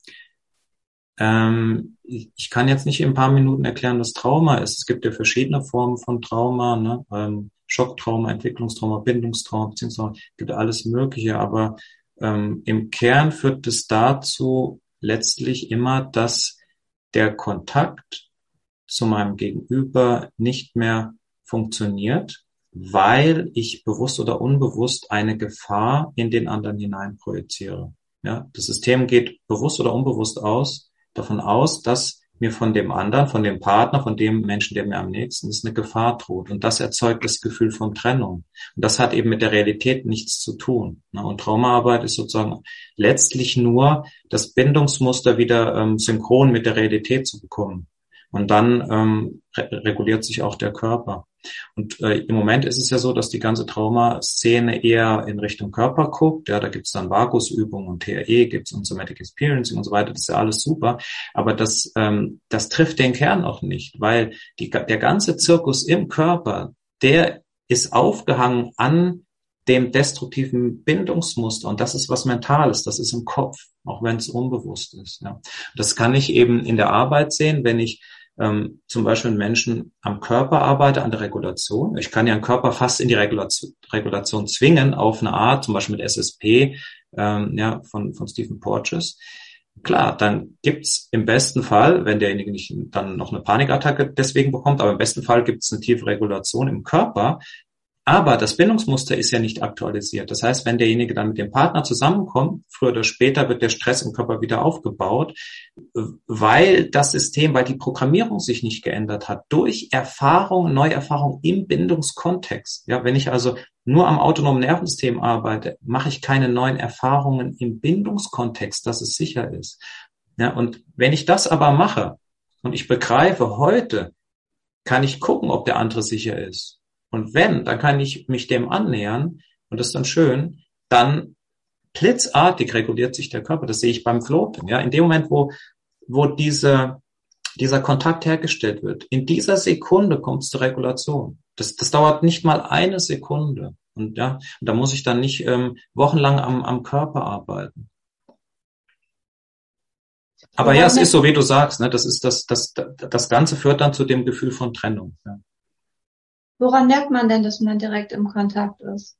Ähm, ich kann jetzt nicht in ein paar Minuten erklären, was Trauma ist. Es gibt ja verschiedene Formen von Trauma, ne? ähm, Schocktrauma, Entwicklungstrauma, Bindungstrauma, Beziehungstrauma, gibt alles Mögliche. Aber ähm, im Kern führt es dazu letztlich immer, dass der Kontakt zu meinem Gegenüber nicht mehr funktioniert, weil ich bewusst oder unbewusst eine Gefahr in den anderen hinein projiziere. Ja, das System geht bewusst oder unbewusst aus, davon aus, dass mir von dem anderen, von dem Partner, von dem Menschen, der mir am nächsten ist, eine Gefahr droht. Und das erzeugt das Gefühl von Trennung. Und das hat eben mit der Realität nichts zu tun. Und Traumaarbeit ist sozusagen letztlich nur das Bindungsmuster wieder ähm, synchron mit der Realität zu bekommen. Und dann ähm, re- reguliert sich auch der Körper. Und äh, im Moment ist es ja so, dass die ganze Traumaszene eher in Richtung Körper guckt. Ja, da gibt's dann Vagusübungen und T R E gibt's und Somatic Experiencing und so weiter. Das ist ja alles super. Aber das, ähm, das trifft den Kern auch nicht, weil die, der ganze Zirkus im Körper, der ist aufgehangen an dem destruktiven Bindungsmuster. Und das ist was Mentales, das ist im Kopf, auch wenn es unbewusst ist. Ja. Das kann ich eben in der Arbeit sehen, wenn ich ähm, zum Beispiel mit Menschen am Körper arbeite, an der Regulation. Ich kann ja den Körper fast in die Regulation, Regulation zwingen, auf eine Art, zum Beispiel mit S S P, ähm, ja, von, von Stephen Porges. Klar, dann gibt's im besten Fall, wenn derjenige nicht dann noch eine Panikattacke deswegen bekommt, aber im besten Fall gibt's eine tiefe Regulation im Körper. Aber das Bindungsmuster ist ja nicht aktualisiert. Das heißt, wenn derjenige dann mit dem Partner zusammenkommt, früher oder später wird der Stress im Körper wieder aufgebaut, weil das System, weil die Programmierung sich nicht geändert hat, durch Erfahrung, Neuerfahrung im Bindungskontext. Ja, wenn ich also nur am autonomen Nervensystem arbeite, mache ich keine neuen Erfahrungen im Bindungskontext, dass es sicher ist. Ja, und wenn ich das aber mache und ich begreife, heute kann ich gucken, ob der andere sicher ist. Und wenn, dann kann ich mich dem annähern und das ist dann schön, dann blitzartig reguliert sich der Körper. Das sehe ich beim Floating. Ja, in dem Moment, wo, wo diese, dieser Kontakt hergestellt wird, in dieser Sekunde kommt es zur Regulation. Das, das dauert nicht mal eine Sekunde. Und ja, und da muss ich dann nicht ähm, wochenlang am, am Körper arbeiten. Aber ja, es ist so, wie du sagst, ne, das ist das, das, das Ganze führt dann zu dem Gefühl von Trennung. Ja. Woran merkt man denn, dass man direkt im Kontakt ist?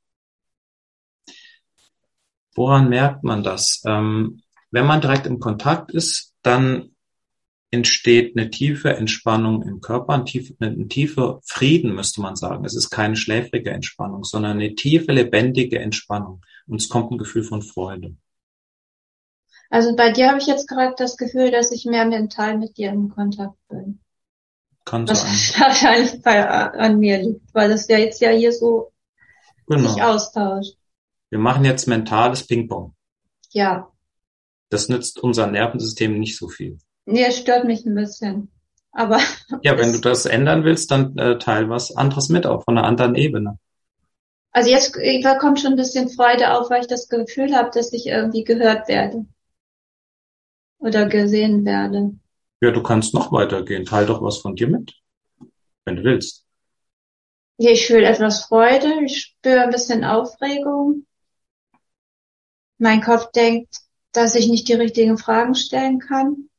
Woran merkt man das? Ähm, wenn man direkt im Kontakt ist, dann entsteht eine tiefe Entspannung im Körper, ein tiefer ein tiefer Frieden, müsste man sagen. Es ist keine schläfrige Entspannung, sondern eine tiefe, lebendige Entspannung. Und es kommt ein Gefühl von Freude. Also bei dir habe ich jetzt gerade das Gefühl, dass ich mehr mental mit dir im Kontakt bin. Kann Was sein. wahrscheinlich bei, an mir liegt, weil das ja jetzt ja hier so Genau. sich austauscht. Wir machen jetzt mentales Ping-Pong. Ja. Das nützt unser Nervensystem nicht so viel. Nee, es stört mich ein bisschen. Aber ja, wenn du das ändern willst, dann äh, teil was anderes mit, auch von einer anderen Ebene. Also jetzt da kommt schon ein bisschen Freude auf, weil ich das Gefühl habe, dass ich irgendwie gehört werde. Oder gesehen werde. Ja, du kannst noch weitergehen. Teil doch was von dir mit, wenn du willst. Ja, ich fühle etwas Freude, ich spüre ein bisschen Aufregung. Mein Kopf denkt, dass ich nicht die richtigen Fragen stellen kann.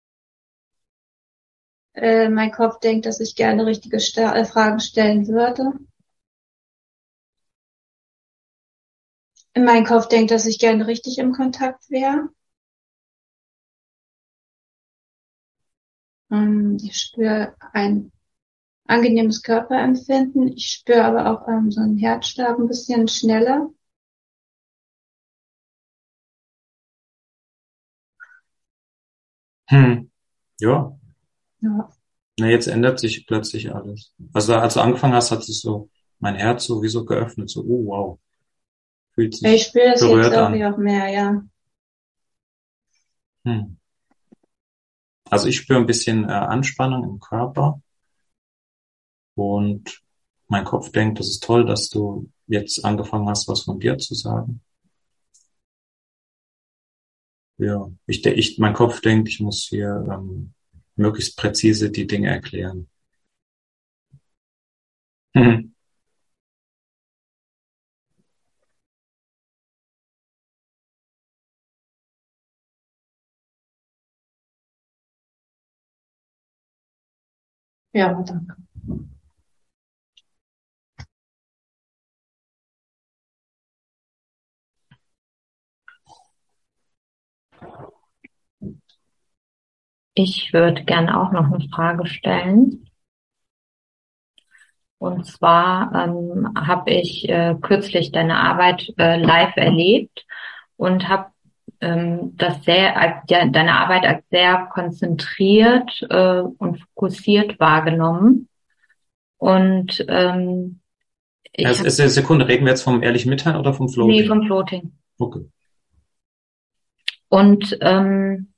Äh, mein Kopf denkt, dass ich gerne richtige Sta- äh, Fragen stellen würde. Mein Kopf denkt, dass ich gerne richtig im Kontakt wäre. Ähm, ich spüre ein angenehmes Körperempfinden. Ich spüre aber auch ähm, so einen Herzschlag ein bisschen schneller. Hm. Ja. Ja. Na, jetzt ändert sich plötzlich alles. Also als du angefangen hast, hat sich so mein Herz sowieso geöffnet. So, oh wow. Fühlt sich Ich spüre das berührt jetzt auch, an. auch mehr, ja. Hm. Also ich spüre ein bisschen äh, Anspannung im Körper und mein Kopf denkt, das ist toll, dass du jetzt angefangen hast, was von dir zu sagen. Ja, ich, ich mein Kopf denkt, ich muss hier ähm, möglichst präzise die Dinge erklären. Mhm. Ja, danke. Ich würde gerne auch noch eine Frage stellen. Und zwar ähm, habe ich äh, kürzlich deine Arbeit äh, live erlebt und habe ähm, das sehr als ja, deine Arbeit als sehr konzentriert äh, und fokussiert wahrgenommen. Und ähm, ich Also, hab, ist eine Sekunde, reden wir jetzt vom ehrlichen Mitteilen oder vom Floating? Nee, vom Floating. Okay. Und ähm,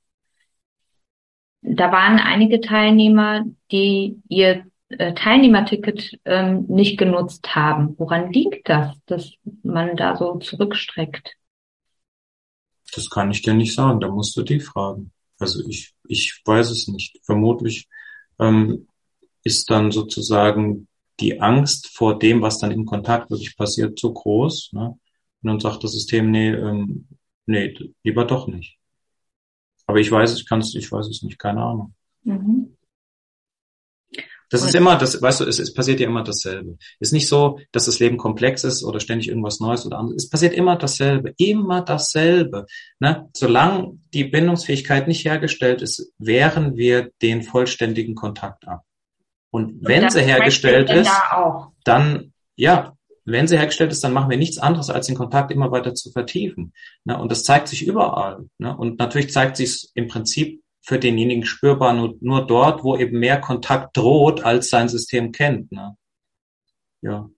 da waren einige Teilnehmer, die ihr äh, Teilnehmerticket ähm, nicht genutzt haben. Woran liegt das, dass man da so zurückstreckt? Das kann ich dir nicht sagen, da musst du die fragen. Also ich, ich weiß es nicht. Vermutlich ähm, ist dann sozusagen die Angst vor dem, was dann im Kontakt wirklich passiert, so groß, ne? Und dann sagt das System, nee, ähm, nee, lieber doch nicht. Aber ich weiß, ich kann es, ich weiß es nicht, keine Ahnung. Mhm. Das ist immer, das, weißt du, es, es passiert ja immer dasselbe. Ist nicht so, dass das Leben komplex ist oder ständig irgendwas Neues oder anderes. Es passiert immer dasselbe, immer dasselbe. Ne? Solange die Bindungsfähigkeit nicht hergestellt ist, wehren wir den vollständigen Kontakt ab. Und wenn Und sie hergestellt ist, da auch. dann, ja, wenn sie hergestellt ist, dann machen wir nichts anderes, als den Kontakt immer weiter zu vertiefen. Ne? Und das zeigt sich überall. Ne? Und natürlich zeigt sich es im Prinzip für denjenigen spürbar nur, nur dort, wo eben mehr Kontakt droht, als sein System kennt. Ne? Ja.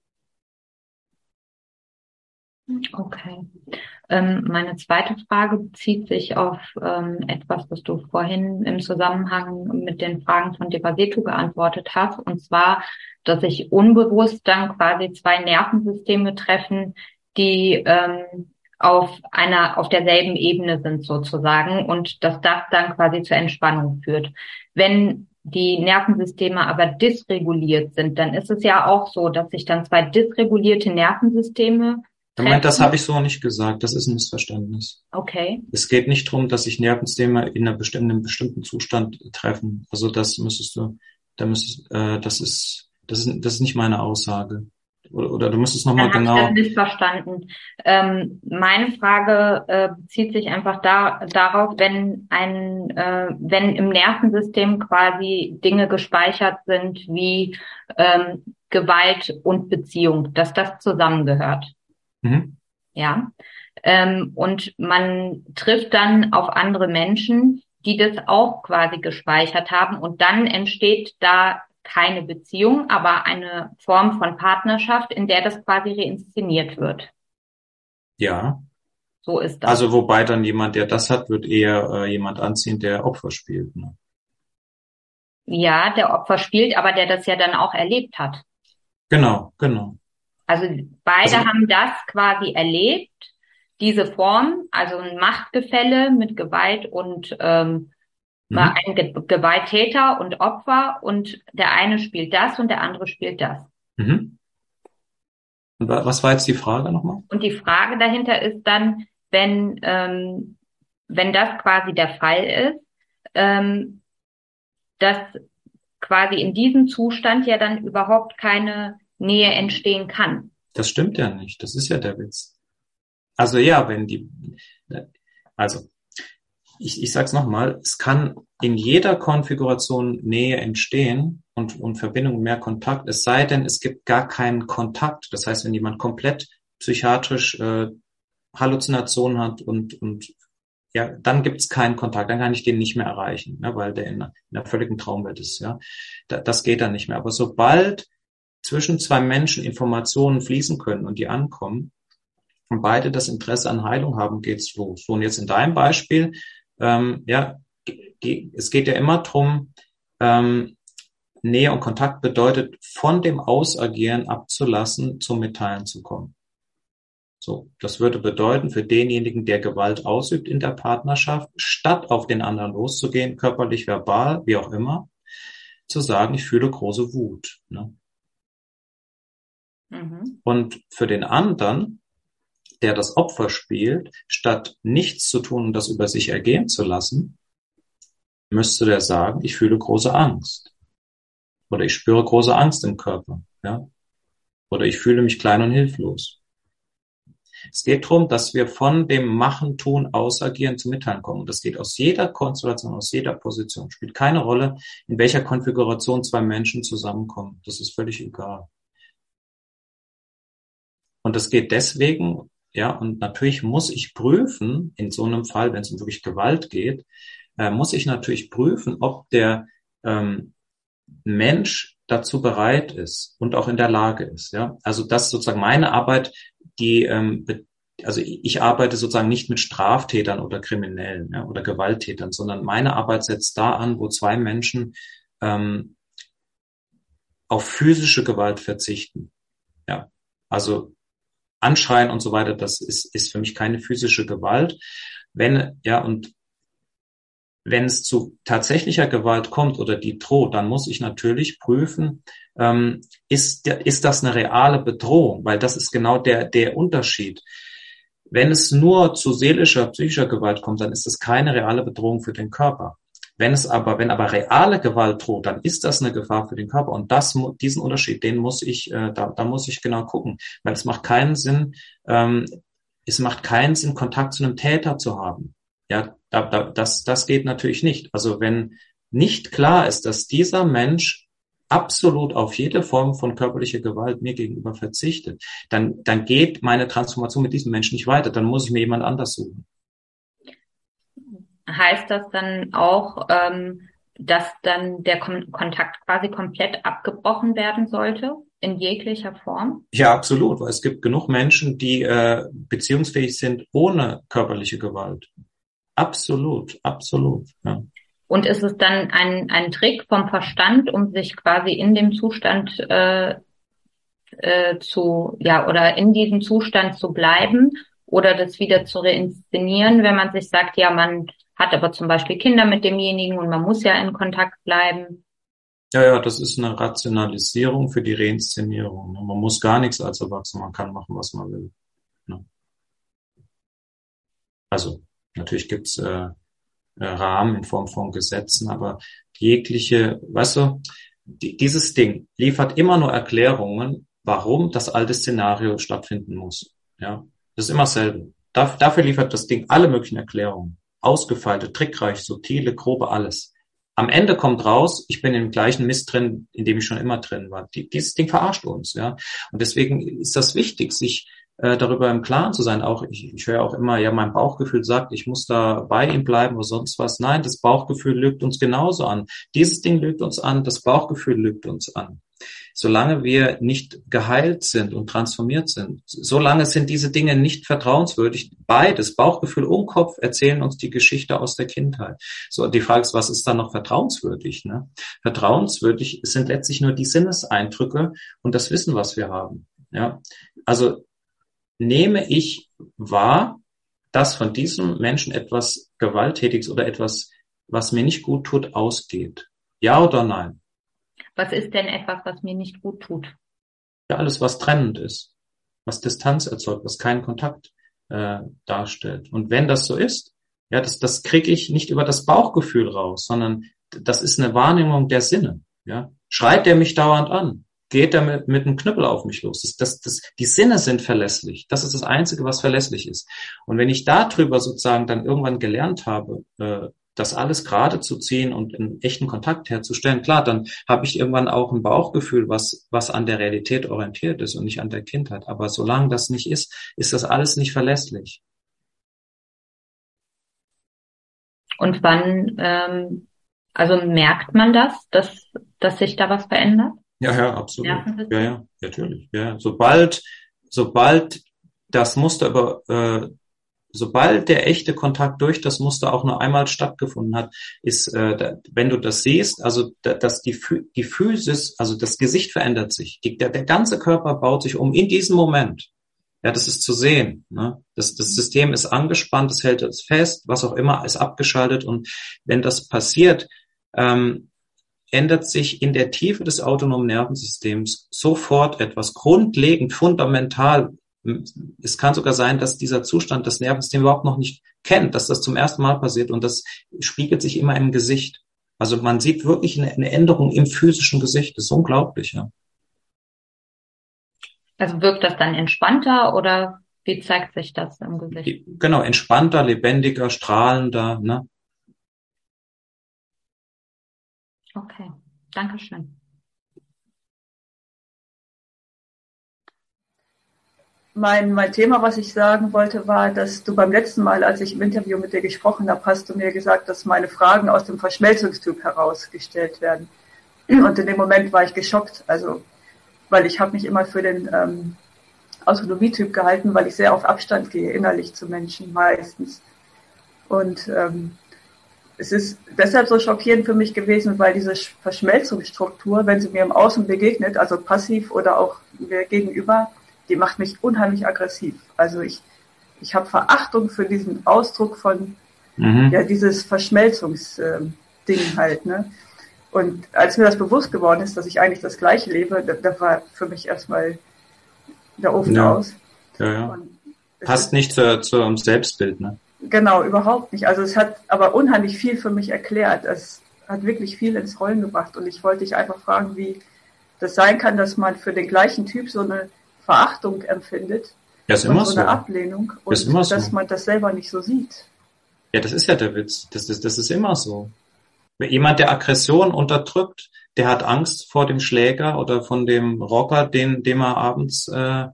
Okay. Ähm, meine zweite Frage bezieht sich auf ähm, etwas, was du vorhin im Zusammenhang mit den Fragen von Devasetu geantwortet hast, und zwar, dass sich unbewusst dann quasi zwei Nervensysteme treffen, die ähm, auf einer, auf derselben Ebene sind sozusagen, und dass das dann quasi zur Entspannung führt. Wenn die Nervensysteme aber dysreguliert sind, dann ist es ja auch so, dass sich dann zwei dysregulierte Nervensysteme Moment, das habe ich so nicht gesagt. Das ist ein Missverständnis. Okay. Es geht nicht darum, dass sich Nervensysteme in einer bestimmten, in einem bestimmten Zustand treffen. Also das müsstest du, da müsstest, äh, das ist, das ist, das ist nicht meine Aussage. Oder, oder du müsstest nochmal genau. Ich habe das missverstanden. Ähm, meine Frage äh, bezieht sich einfach da, darauf, wenn ein, äh, wenn im Nervensystem quasi Dinge gespeichert sind wie ähm, Gewalt und Beziehung, dass das zusammengehört. Mhm. Ja. Ähm, und man trifft dann auf andere Menschen, die das auch quasi gespeichert haben, und dann entsteht da keine Beziehung, aber eine Form von Partnerschaft, in der das quasi reinszeniert wird. Ja. So ist das. Also wobei dann jemand, der das hat, wird eher äh, jemand anziehen, der Opfer spielt. Ne? Ja, der Opfer spielt, aber der das ja dann auch erlebt hat. Genau, genau. Also beide also, haben das quasi erlebt, diese Form, also ein Machtgefälle mit Gewalt und ähm, mhm. ein Ge- Gewalttäter und Opfer, und der eine spielt das und der andere spielt das. Mhm. Und was war jetzt die Frage nochmal? Und die Frage dahinter ist dann, wenn ähm, wenn das quasi der Fall ist, ähm, dass quasi in diesem Zustand ja dann überhaupt keine Nähe entstehen kann. Das stimmt ja nicht. Das ist ja der Witz. Also ja, wenn die, also ich, ich sag's nochmal, es kann in jeder Konfiguration Nähe entstehen und, und Verbindung, mehr Kontakt, es sei denn, es gibt gar keinen Kontakt. Das heißt, wenn jemand komplett psychiatrisch äh, Halluzinationen hat und, und ja, dann gibt's keinen Kontakt, dann kann ich den nicht mehr erreichen, ne, weil der in einer, in einer völligen Traumwelt ist. Ja, da, das geht dann nicht mehr. Aber sobald zwischen zwei Menschen Informationen fließen können und die ankommen und beide das Interesse an Heilung haben, geht's los. So, und jetzt in deinem Beispiel, ähm, ja, ge- es geht ja immer drum, ähm, Nähe und Kontakt bedeutet, von dem Ausagieren abzulassen, zum Mitteilen zu kommen. So, das würde bedeuten, für denjenigen, der Gewalt ausübt in der Partnerschaft, statt auf den anderen loszugehen, körperlich, verbal, wie auch immer, zu sagen, ich fühle große Wut. Ne? Mhm. Und für den anderen, der das Opfer spielt, statt nichts zu tun und das über sich ergehen zu lassen, müsste der sagen, ich fühle große Angst. Oder ich spüre große Angst im Körper. Ja? Oder ich fühle mich klein und hilflos. Es geht darum, dass wir von dem Machen, Tun, Ausagieren zum Mitteilen kommen. Und das geht aus jeder Konstellation, aus jeder Position. Spielt keine Rolle, in welcher Konfiguration zwei Menschen zusammenkommen. Das ist völlig egal. Und das geht deswegen, ja, und natürlich muss ich prüfen, in so einem Fall, wenn es um wirklich Gewalt geht, äh, muss ich natürlich prüfen, ob der ähm, Mensch dazu bereit ist und auch in der Lage ist. Ja, also das ist sozusagen meine Arbeit, die, ähm, also ich arbeite sozusagen nicht mit Straftätern oder Kriminellen, ja, oder Gewalttätern, sondern meine Arbeit setzt da an, wo zwei Menschen ähm, auf physische Gewalt verzichten. Ja, also Anschreien und so weiter, das ist, ist für mich keine physische Gewalt. Wenn, ja, und wenn es zu tatsächlicher Gewalt kommt oder die droht, dann muss ich natürlich prüfen, ähm, ist, ist das eine reale Bedrohung? Weil das ist genau der, der Unterschied. Wenn es nur zu seelischer, psychischer Gewalt kommt, dann ist das keine reale Bedrohung für den Körper. Wenn es aber, wenn aber reale Gewalt droht, dann ist das eine Gefahr für den Körper. Und das, diesen Unterschied, den muss ich, äh, da, da muss ich genau gucken. Weil es macht keinen Sinn, ähm, es macht keinen Sinn, Kontakt zu einem Täter zu haben. Ja, da, da, das, das geht natürlich nicht. Also wenn nicht klar ist, dass dieser Mensch absolut auf jede Form von körperlicher Gewalt mir gegenüber verzichtet, dann, dann geht meine Transformation mit diesem Menschen nicht weiter. Dann muss ich mir jemand anders suchen. Heißt das dann auch, ähm, dass dann der Kon- Kontakt quasi komplett abgebrochen werden sollte, in jeglicher Form? Ja, absolut. Weil es gibt genug Menschen, die äh, beziehungsfähig sind ohne körperliche Gewalt. Absolut, absolut. Ja. Und ist es dann ein, ein Trick vom Verstand, um sich quasi in dem Zustand äh, äh, zu, ja, oder in diesem Zustand zu bleiben oder das wieder zu reinszenieren, wenn man sich sagt, ja, man hat aber zum Beispiel Kinder mit demjenigen und man muss ja in Kontakt bleiben? Ja, ja, das ist eine Rationalisierung für die Reinszenierung. Man muss gar nichts als Erwachsener, man kann machen, was man will. Ja. Also natürlich gibt's äh, Rahmen in Form von Gesetzen, aber jegliche, weißt du, die, dieses Ding liefert immer nur Erklärungen, warum das alte Szenario stattfinden muss. Ja, das ist immer dasselbe. Da, dafür liefert das Ding alle möglichen Erklärungen. Ausgefeilte, trickreich, subtile, grobe, alles. Am Ende kommt raus, ich bin im gleichen Mist drin, in dem ich schon immer drin war. Die, dieses Ding verarscht uns, ja. Und deswegen ist das wichtig, sich äh, darüber im Klaren zu sein. Auch ich, ich höre auch immer, ja, mein Bauchgefühl sagt, ich muss da bei ihm bleiben oder sonst was. Nein, das Bauchgefühl lügt uns genauso an. Dieses Ding lügt uns an, das Bauchgefühl lügt uns an. Solange wir nicht geheilt sind und transformiert sind, solange sind diese Dinge nicht vertrauenswürdig. Beides, Bauchgefühl und Kopf, erzählen uns die Geschichte aus der Kindheit. So, die Frage ist, was ist da noch vertrauenswürdig? Ne? Vertrauenswürdig sind letztlich nur die Sinneseindrücke und das Wissen, was wir haben. Ja, also nehme ich wahr, dass von diesem Menschen etwas Gewalttätiges oder etwas, was mir nicht gut tut, ausgeht. Ja oder nein? Was ist denn etwas, was mir nicht gut tut? Ja, alles, was trennend ist, was Distanz erzeugt, was keinen Kontakt äh, darstellt. Und wenn das so ist, ja, das, das kriege ich nicht über das Bauchgefühl raus, sondern das ist eine Wahrnehmung der Sinne. Ja, schreit der mich dauernd an? Geht er mit, mit einem Knüppel auf mich los? Das, das, das, die Sinne sind verlässlich. Das ist das Einzige, was verlässlich ist. Und wenn ich darüber sozusagen dann irgendwann gelernt habe, äh, das alles gerade zu ziehen und einen echten Kontakt herzustellen, klar, dann habe ich irgendwann auch ein Bauchgefühl, was was an der Realität orientiert ist und nicht an der Kindheit. Aber solange das nicht ist, ist das alles nicht verlässlich. Und wann, ähm, also merkt man das, dass dass sich da was verändert? Ja, ja, absolut. Ja, ja, natürlich. Ja, sobald sobald das Muster über äh, Sobald der echte Kontakt durch das Muster auch nur einmal stattgefunden hat, ist, äh, wenn du das siehst, also da, dass die, die Physis, also das Gesicht verändert sich, die, der, der ganze Körper baut sich um in diesem Moment. Ja, das ist zu sehen. Ne? Das, das System ist angespannt, es hält es fest, was auch immer, ist abgeschaltet. Und wenn das passiert, ähm, ändert sich in der Tiefe des autonomen Nervensystems sofort etwas grundlegend, fundamental. Es kann sogar sein, dass dieser Zustand das Nervensystem überhaupt noch nicht kennt, dass das zum ersten Mal passiert und das spiegelt sich immer im Gesicht. Also man sieht wirklich eine, eine Änderung im physischen Gesicht. Das ist unglaublich, ja. Also wirkt das dann entspannter oder wie zeigt sich das im Gesicht? Genau, entspannter, lebendiger, strahlender, ne? Okay, danke schön. Mein, mein Thema, was ich sagen wollte, war, dass du beim letzten Mal, als ich im Interview mit dir gesprochen habe, hast du mir gesagt, dass meine Fragen aus dem Verschmelzungstyp herausgestellt werden. Und in dem Moment war ich geschockt, also weil ich habe mich immer für den ähm, Autonomietyp gehalten, weil ich sehr auf Abstand gehe, innerlich zu Menschen meistens. Und ähm, es ist deshalb so schockierend für mich gewesen, weil diese Verschmelzungsstruktur, wenn sie mir im Außen begegnet, also passiv oder auch mir gegenüber, die macht mich unheimlich aggressiv. Also ich, ich habe Verachtung für diesen Ausdruck von Mhm. Ja, dieses Verschmelzungsding äh, halt, ne? Und als mir das bewusst geworden ist, dass ich eigentlich das Gleiche lebe, da, da war für mich erstmal der Ofen ja. aus. Ja, ja. Passt nicht zu, zum Selbstbild, ne? Genau, überhaupt nicht. Also es hat aber unheimlich viel für mich erklärt. Es hat wirklich viel ins Rollen gebracht. Und ich wollte dich einfach fragen, wie das sein kann, dass man für den gleichen Typ so eine Verachtung empfindet. Das ist immer und so eine so. Ablehnung. Und das ist immer so. dass man das selber nicht so sieht. Ja, das ist ja der Witz. Das ist, das ist immer so. Jemand, der Aggression unterdrückt, der hat Angst vor dem Schläger oder von dem Rocker, den, dem er abends äh,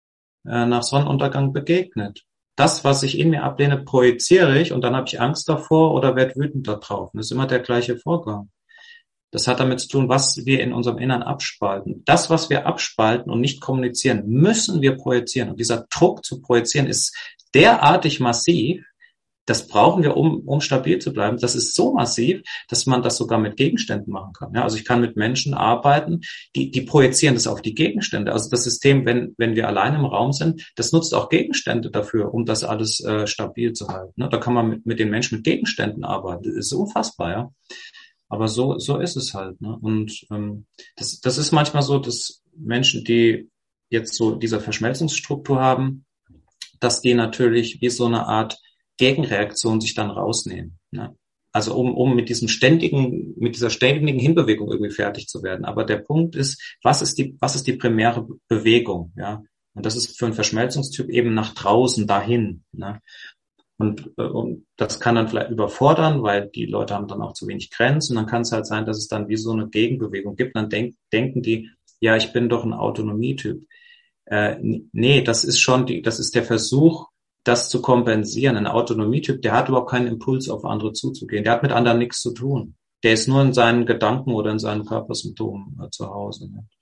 nach Sonnenuntergang begegnet. Das, was ich in mir ablehne, projiziere ich und dann habe ich Angst davor oder werde wütend darauf. Das ist immer der gleiche Vorgang. Das hat damit zu tun, was wir in unserem Innern abspalten. Das, was wir abspalten und nicht kommunizieren, müssen wir projizieren. Und dieser Druck zu projizieren ist derartig massiv, das brauchen wir, um, um stabil zu bleiben. Das ist so massiv, dass man das sogar mit Gegenständen machen kann. Ja, also ich kann mit Menschen arbeiten, die, die projizieren das auf die Gegenstände. Also das System, wenn, wenn wir allein im Raum sind, das nutzt auch Gegenstände dafür, um das alles äh, stabil zu halten. Ne? Da kann man mit, mit den Menschen mit Gegenständen arbeiten. Das ist unfassbar, ja. Aber so, so ist es halt. Ne? Und ähm, das, das ist manchmal so, dass Menschen, die jetzt so diese Verschmelzungsstruktur haben, dass die natürlich wie so eine Art Gegenreaktion sich dann rausnehmen. Ne? Also um, um mit diesem ständigen, mit dieser ständigen Hinbewegung irgendwie fertig zu werden. Aber der Punkt ist, was ist die, was ist die primäre Bewegung? Ja, und das ist für einen Verschmelzungstyp eben nach draußen, dahin. Ne? Und, und das kann dann vielleicht überfordern, weil die Leute haben dann auch zu wenig Grenzen. Dann kann es halt sein, dass es dann wie so eine Gegenbewegung gibt. Dann denk, denken die, ja, ich bin doch ein Autonomietyp. Äh, nee, das ist schon die, das ist der Versuch, das zu kompensieren. Ein Autonomietyp, der hat überhaupt keinen Impuls, auf andere zuzugehen. Der hat mit anderen nichts zu tun. Der ist nur in seinen Gedanken oder in seinen Körpersymptomen äh, zu Hause. Ne?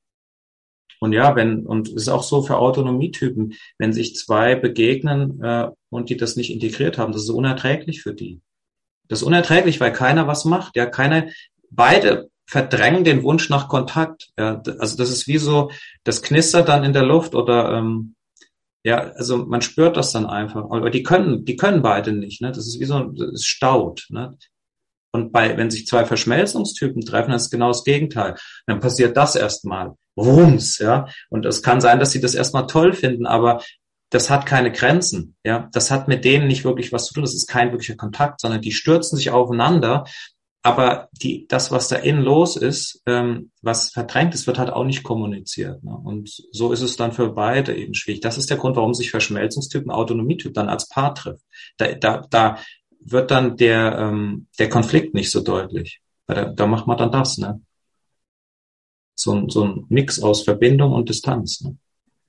Und ja, wenn, und es ist auch so für Autonomietypen, wenn sich zwei begegnen äh, und die das nicht integriert haben, das ist unerträglich für die. Das ist unerträglich, weil keiner was macht. Ja, keine, beide verdrängen den Wunsch nach Kontakt. Ja, also das ist wie so, das knistert dann in der Luft oder ähm, ja, also man spürt das dann einfach. Aber die können, die können beide nicht. Ne? Das ist wie so, es staut. Ne? Und bei, wenn sich zwei Verschmelzungstypen treffen, dann ist genau das Gegenteil. Dann passiert das erstmal. Rums, ja. Und es kann sein, dass sie das erstmal toll finden, aber das hat keine Grenzen. Ja, das hat mit denen nicht wirklich was zu tun. Das ist kein wirklicher Kontakt, sondern die stürzen sich aufeinander. Aber die, das, was da innen los ist, ähm, was verdrängt ist, wird halt auch nicht kommuniziert. Ne? Und so ist es dann für beide eben schwierig. Das ist der Grund, warum sich Verschmelzungstyp und Autonomietyp dann als Paar trifft. Da, da, da wird dann der, ähm, der Konflikt nicht so deutlich. Weil da, da macht man dann das, ne? So ein, so ein Mix aus Verbindung und Distanz. Ne?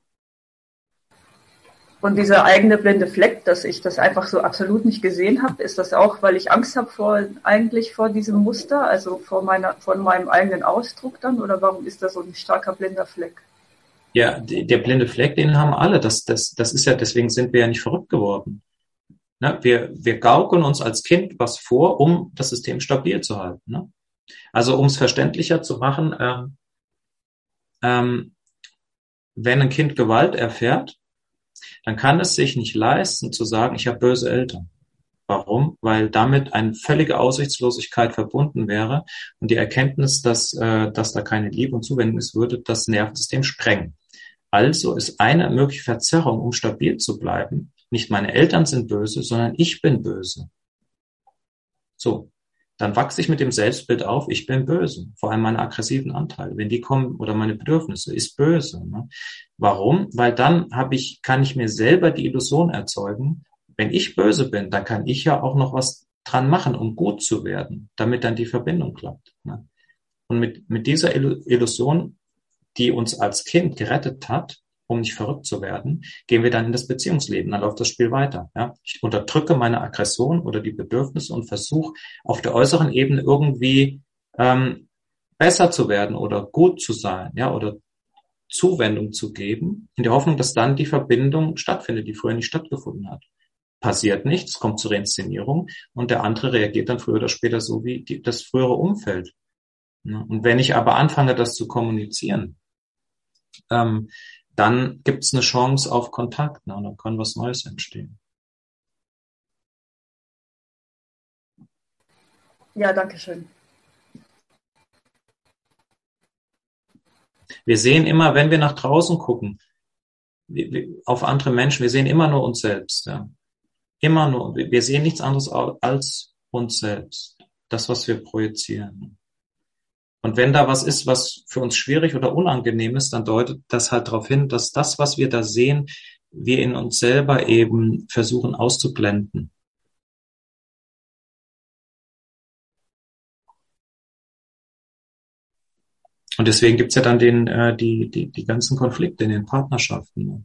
Und dieser eigene blinde Fleck, dass ich das einfach so absolut nicht gesehen habe, ist das auch, weil ich Angst habe vor, eigentlich vor diesem Muster, also vor meiner, von meinem eigenen Ausdruck dann? Oder warum ist das so ein starker blinder Fleck? Ja, der blinde Fleck, den haben alle. Das, das, das ist ja, deswegen sind wir ja nicht verrückt geworden. Ne? Wir, wir gaukeln uns als Kind was vor, um das System stabil zu halten. Ne? Also um es verständlicher zu machen, ähm, ähm, wenn ein Kind Gewalt erfährt, dann kann es sich nicht leisten zu sagen, ich habe böse Eltern. Warum? Weil damit eine völlige Aussichtslosigkeit verbunden wäre und die Erkenntnis, dass, äh, dass da keine Liebe und Zuwendung ist, würde das Nervensystem sprengen. Also ist eine mögliche Verzerrung, um stabil zu bleiben, nicht meine Eltern sind böse, sondern ich bin böse. So. Dann wachse ich mit dem Selbstbild auf, ich bin böse. Vor allem meine aggressiven Anteile, wenn die kommen, oder meine Bedürfnisse, ist böse. Ne? Warum? Weil dann habe ich, kann ich mir selber die Illusion erzeugen, wenn ich böse bin, dann kann ich ja auch noch was dran machen, um gut zu werden, damit dann die Verbindung klappt. Ne? Und mit, mit dieser Illusion, die uns als Kind gerettet hat, um nicht verrückt zu werden, gehen wir dann in das Beziehungsleben, dann läuft das Spiel weiter. Ja? Ich unterdrücke meine Aggression oder die Bedürfnisse und versuche auf der äußeren Ebene irgendwie ähm, besser zu werden oder gut zu sein, ja, oder Zuwendung zu geben, in der Hoffnung, dass dann die Verbindung stattfindet, die früher nicht stattgefunden hat. Passiert nichts, kommt zur Reinszenierung und der andere reagiert dann früher oder später so wie die, das frühere Umfeld. Ja? Und wenn ich aber anfange, das zu kommunizieren, ähm, dann gibt es eine Chance auf Kontakt, ne? Und dann kann was Neues entstehen. Ja, danke schön. Wir sehen immer, wenn wir nach draußen gucken, auf andere Menschen, wir sehen immer nur uns selbst. Ja. Immer nur, wir sehen nichts anderes als uns selbst. Das, was wir projizieren. Und wenn da was ist, was für uns schwierig oder unangenehm ist, dann deutet das halt darauf hin, dass das, was wir da sehen, wir in uns selber eben versuchen auszublenden. Und deswegen gibt's ja dann den, äh, die, die, die ganzen Konflikte in den Partnerschaften.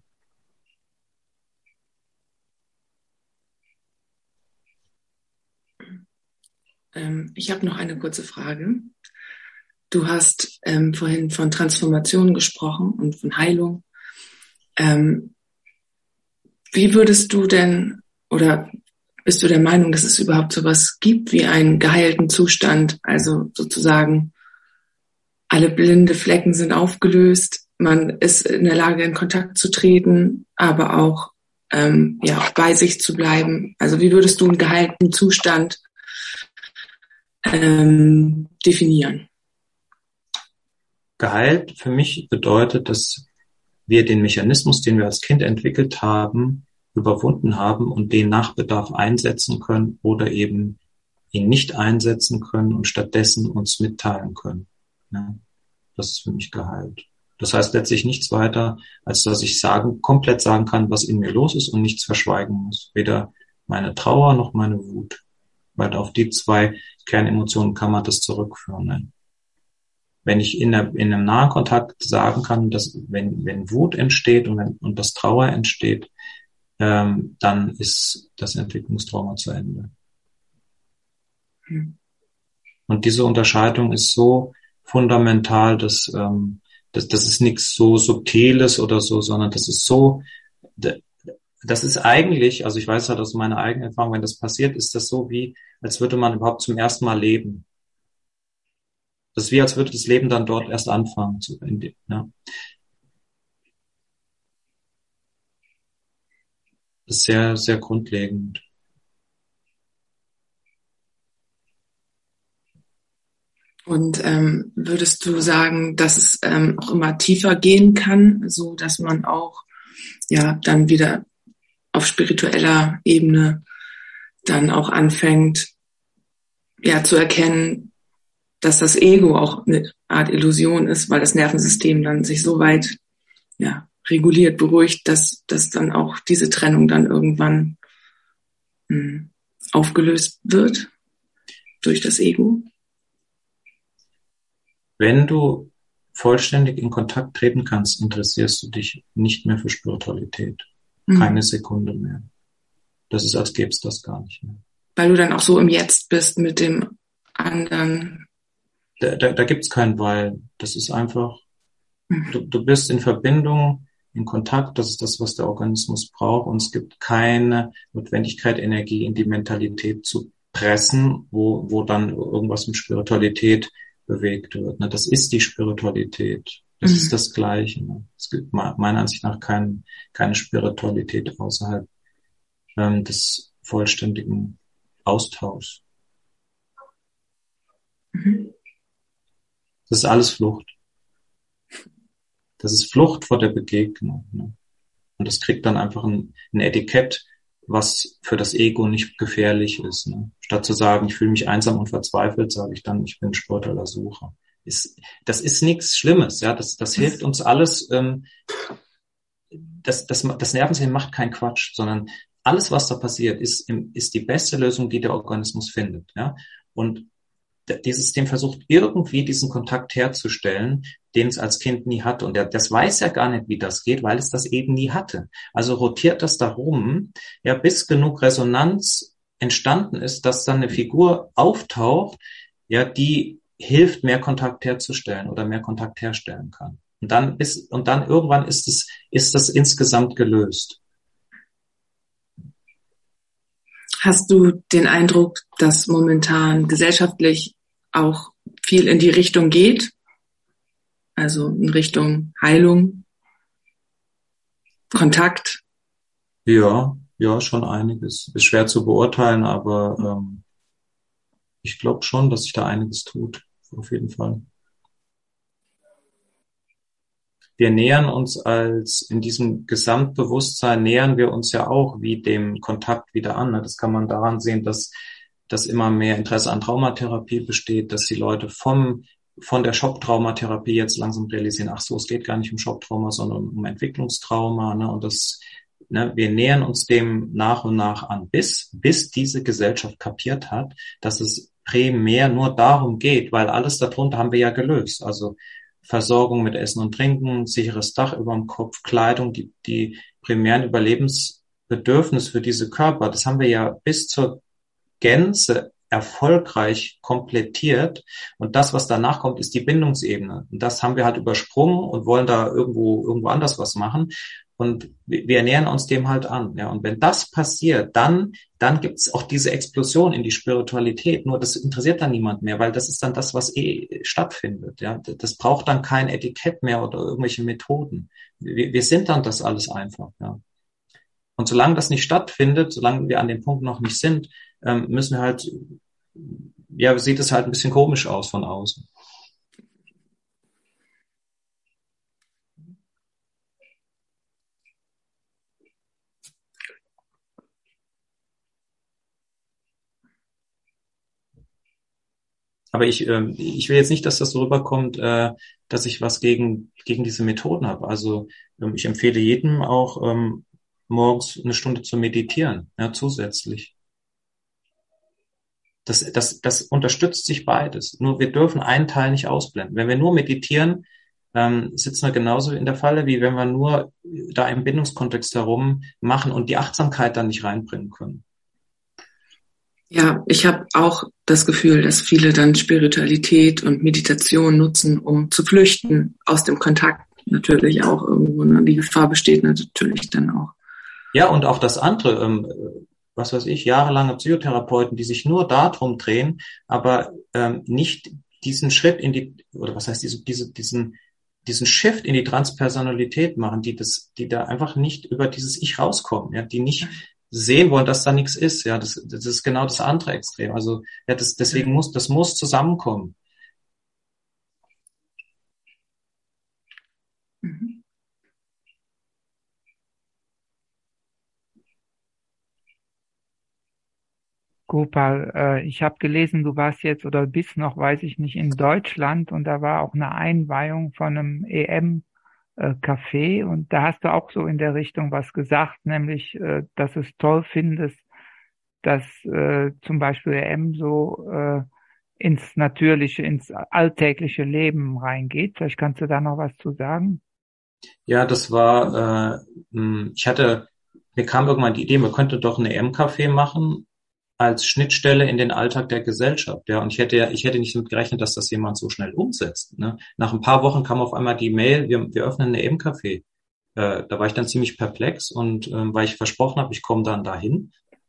Ähm, ich habe noch eine kurze Frage. Du hast ähm, vorhin von Transformation gesprochen und von Heilung. Ähm, wie würdest du denn, oder bist du der Meinung, dass es überhaupt sowas gibt wie einen geheilten Zustand? Also sozusagen alle blinde Flecken sind aufgelöst, man ist in der Lage, in Kontakt zu treten, aber auch ähm, ja, bei sich zu bleiben. Also wie würdest du einen geheilten Zustand ähm, definieren? Geheilt für mich bedeutet, dass wir den Mechanismus, den wir als Kind entwickelt haben, überwunden haben und den nach Bedarf einsetzen können oder eben ihn nicht einsetzen können und stattdessen uns mitteilen können. Ja, das ist für mich geheilt. Das heißt letztlich nichts weiter, als dass ich sagen, komplett sagen kann, was in mir los ist und nichts verschweigen muss. Weder meine Trauer noch meine Wut. Weil auf die zwei Kernemotionen kann man das zurückführen. Ne? Wenn ich in, der, in einem nahen Kontakt sagen kann, dass wenn, wenn Wut entsteht und, wenn, und das Trauer entsteht, ähm, dann ist das Entwicklungstrauma zu Ende. Hm. Und diese Unterscheidung ist so fundamental, dass, ähm, dass das ist nichts so Subtiles oder so, sondern das ist so, das ist eigentlich, also ich weiß halt aus meiner eigenen Erfahrung, wenn das passiert, ist das so wie, als würde man überhaupt zum ersten Mal leben. Das ist wie, als würde das Leben dann dort erst anfangen zu enden. Ja. Das ist sehr, sehr grundlegend. Und ähm, würdest du sagen, dass es ähm, auch immer tiefer gehen kann, so dass man auch ja dann wieder auf spiritueller Ebene dann auch anfängt, ja zu erkennen, dass das Ego auch eine Art Illusion ist, weil das Nervensystem dann sich so weit ja reguliert, beruhigt, dass dass dann auch diese Trennung dann irgendwann mh, aufgelöst wird durch das Ego? Wenn du vollständig in Kontakt treten kannst, interessierst du dich nicht mehr für Spiritualität. Mhm. Keine Sekunde mehr. Das ist, als gäbe es das gar nicht mehr. Weil du dann auch so im Jetzt bist mit dem anderen. Da, da, da gibt's kein Weil. Das ist einfach, mhm. du, du bist in Verbindung, in Kontakt, das ist das, was der Organismus braucht, und es gibt keine Notwendigkeit, Energie in die Mentalität zu pressen, wo, wo dann irgendwas mit Spiritualität bewegt wird. Das ist die Spiritualität. Das mhm. ist das Gleiche. Es gibt meiner Ansicht nach kein, keine Spiritualität außerhalb ähm, des vollständigen Austauschs. Mhm. Das ist alles Flucht. Das ist Flucht vor der Begegnung. Und das kriegt dann einfach ein, ein Etikett, was für das Ego nicht gefährlich ist. Ne? Statt zu sagen, ich fühle mich einsam und verzweifelt, sage ich dann, ich bin spiritueller Sucher. Ist, das ist nichts Schlimmes, ja. Das, das hilft uns alles. Ähm, das, das, das Nervensystem macht keinen Quatsch, sondern alles, was da passiert, ist, ist die beste Lösung, die der Organismus findet. Ja. Und dieses System versucht irgendwie diesen Kontakt herzustellen, den es als Kind nie hatte. Und der, das weiß ja gar nicht, wie das geht, weil es das eben nie hatte. Also rotiert das da rum, ja, bis genug Resonanz entstanden ist, dass dann eine Figur auftaucht, ja, die hilft, mehr Kontakt herzustellen oder mehr Kontakt herstellen kann. Und dann ist, und dann irgendwann ist es, ist das insgesamt gelöst. Hast du den Eindruck, dass momentan gesellschaftlich auch viel in die Richtung geht? Also in Richtung Heilung, Kontakt? Ja, ja, schon einiges. Ist schwer zu beurteilen, aber ähm, ich glaube schon, dass sich da einiges tut, auf jeden Fall. Wir nähern uns als, in diesem Gesamtbewusstsein nähern wir uns ja auch wie dem Kontakt wieder an. Das kann man daran sehen, dass, dass immer mehr Interesse an Traumatherapie besteht, dass die Leute vom, von der Schocktraumatherapie jetzt langsam realisieren, ach so, es geht gar nicht um Schocktrauma, sondern um Entwicklungstrauma, ne, und das, ne, wir nähern uns dem nach und nach an, bis, bis diese Gesellschaft kapiert hat, dass es primär nur darum geht, weil alles darunter haben wir ja gelöst. Also Versorgung mit Essen und Trinken, sicheres Dach über dem Kopf, Kleidung, die, die primären Überlebensbedürfnisse für diese Körper, das haben wir ja bis zur Gänze erfolgreich komplettiert. Und das, was danach kommt, ist die Bindungsebene. Und das haben wir halt übersprungen und wollen da irgendwo, irgendwo anders was machen. Und wir nähern uns dem halt an. Ja. Und wenn das passiert, dann, dann gibt's auch diese Explosion in die Spiritualität. Nur das interessiert dann niemand mehr, weil das ist dann das, was eh stattfindet. Ja. Das braucht dann kein Etikett mehr oder irgendwelche Methoden. Wir, wir sind dann das alles einfach. Ja. Und solange das nicht stattfindet, solange wir an dem Punkt noch nicht sind, ähm, müssen wir halt, ja, sieht es halt ein bisschen komisch aus von außen. Aber ich, äh, ich will jetzt nicht, dass das so rüberkommt, äh, dass ich was gegen gegen diese Methoden habe. Also ähm, ich empfehle jedem auch ähm, morgens eine Stunde zu meditieren, ja, zusätzlich. Das, das, das unterstützt sich beides. Nur wir dürfen einen Teil nicht ausblenden. Wenn wir nur meditieren, ähm, sitzen wir genauso in der Falle, wie wenn wir nur da im Bindungskontext herum machen und die Achtsamkeit dann nicht reinbringen können. Ja, ich habe auch das Gefühl, dass viele dann Spiritualität und Meditation nutzen, um zu flüchten aus dem Kontakt. Natürlich auch irgendwo, ne? Die Gefahr besteht natürlich dann auch. Ja, und auch das andere, ähm, was weiß ich, jahrelange Psychotherapeuten, die sich nur darum drehen, aber ähm, nicht diesen Schritt in die, oder was heißt diese, diese, diesen, diesen Shift in die Transpersonalität machen, die das, die da einfach nicht über dieses Ich rauskommen, ja, die nicht sehen wollen, dass da nichts ist, ja, das, das ist genau das andere Extrem. Also ja, das, deswegen muss, das muss zusammenkommen. Mhm. Gopal, äh, ich habe gelesen, du warst jetzt oder bist noch, weiß ich nicht, in Deutschland und da war auch eine Einweihung von einem E M-Café und da hast du auch so in der Richtung was gesagt, nämlich, äh, dass du es toll findest, dass äh, zum Beispiel E M so äh, ins natürliche, ins alltägliche Leben reingeht. Vielleicht kannst du da noch was zu sagen? Ja, das war, äh, ich hatte, mir kam irgendwann die Idee, man könnte doch ein E M-Café machen als Schnittstelle in den Alltag der Gesellschaft. Ja, und ich hätte ja, ich hätte nicht damit gerechnet, dass das jemand so schnell umsetzt. Ne? Nach ein paar Wochen kam auf einmal die Mail, wir, wir öffnen ein E M-Café. Äh, da war ich dann ziemlich perplex und ähm, weil ich versprochen habe, ich komme dann dahin.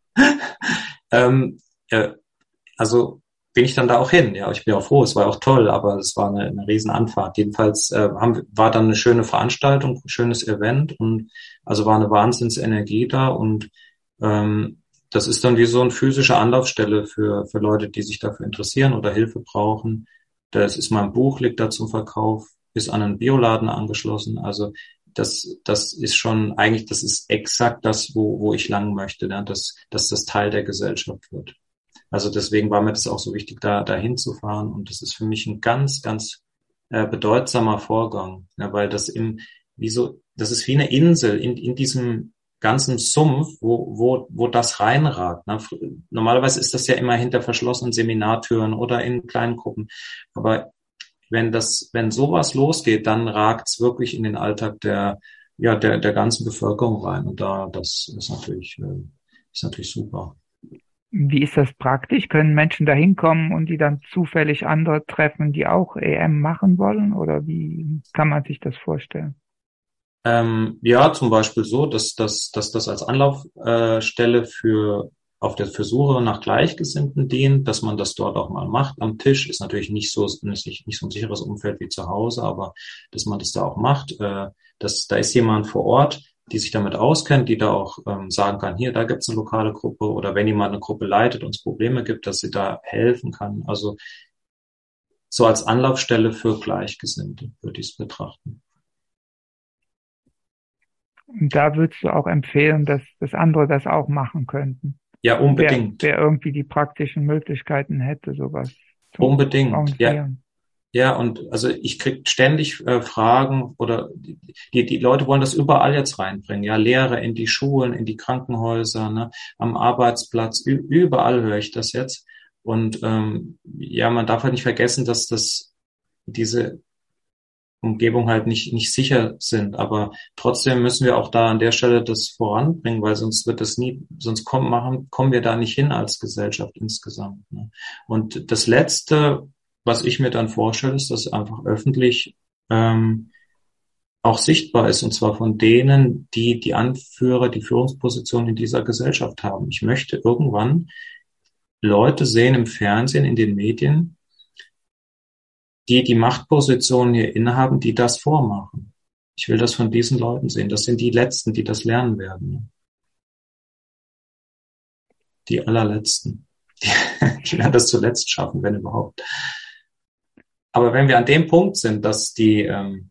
ähm, äh, also bin ich dann da auch hin. Ja, ich bin auch froh, es war auch toll, aber es war eine, eine riesen Anfahrt. Jedenfalls äh, haben, war dann eine schöne Veranstaltung, ein schönes Event und also war eine Wahnsinnsenergie da und ähm, das ist dann wie so eine physische Anlaufstelle für für Leute, die sich dafür interessieren oder Hilfe brauchen. Das ist mein Buch, liegt da zum Verkauf, ist an einen Bioladen angeschlossen. Also das das ist schon eigentlich, das ist exakt das, wo wo ich lang möchte, ne? dass dass das Teil der Gesellschaft wird. Also deswegen war mir das auch so wichtig, da dahin zu fahren und das ist für mich ein ganz ganz äh, bedeutsamer Vorgang, ne? Weil das im wie so das ist wie eine Insel in in diesem ganzen Sumpf, wo wo wo das reinragt. Ne? Normalerweise ist das ja immer hinter verschlossenen Seminartüren oder in kleinen Gruppen, aber wenn das wenn sowas losgeht, dann ragt's wirklich in den Alltag der ja der der ganzen Bevölkerung rein und da das ist natürlich äh, ist natürlich super. Wie ist das praktisch? Können Menschen da hinkommen und die dann zufällig andere treffen, die auch E M machen wollen? Oder wie kann man sich das vorstellen? Ähm, ja, zum Beispiel so, dass, dass, dass das als Anlaufstelle für auf der Suche nach Gleichgesinnten dient, dass man das dort auch mal macht am Tisch. Ist natürlich nicht so nicht, nicht so ein sicheres Umfeld wie zu Hause, aber dass man das da auch macht. Äh, dass, da ist jemand vor Ort, die sich damit auskennt, die da auch ähm, sagen kann, hier, da gibt's eine lokale Gruppe, oder wenn jemand eine Gruppe leitet und es Probleme gibt, dass sie da helfen kann. Also so als Anlaufstelle für Gleichgesinnte würde ich es betrachten. Und da würdest du auch empfehlen, dass, dass andere das auch machen könnten. Ja, unbedingt. Wer, wer irgendwie die praktischen Möglichkeiten hätte, sowas zu Unbedingt, arrangieren. ja. Ja, und also ich krieg ständig äh, Fragen, oder die, die Leute wollen das überall jetzt reinbringen. Ja, Lehrer in die Schulen, in die Krankenhäuser, ne, am Arbeitsplatz, ü- überall höre ich das jetzt. Und ähm, ja, man darf halt nicht vergessen, dass das diese Umgebung halt nicht nicht sicher sind. Aber trotzdem müssen wir auch da an der Stelle das voranbringen, weil sonst wird das nie, sonst kommen machen kommen wir da nicht hin als Gesellschaft insgesamt. Ne? Und das Letzte, was ich mir dann vorstelle, ist, dass einfach öffentlich ähm, auch sichtbar ist, und zwar von denen, die die Anführer, die Führungspositionen in dieser Gesellschaft haben. Ich möchte irgendwann Leute sehen im Fernsehen, in den Medien, die die Machtpositionen hier innehaben, die das vormachen. Ich will das von diesen Leuten sehen. Das sind die Letzten, die das lernen werden. Die allerletzten. Die, die werden das zuletzt schaffen, wenn überhaupt. Aber wenn wir an dem Punkt sind, dass die, ähm,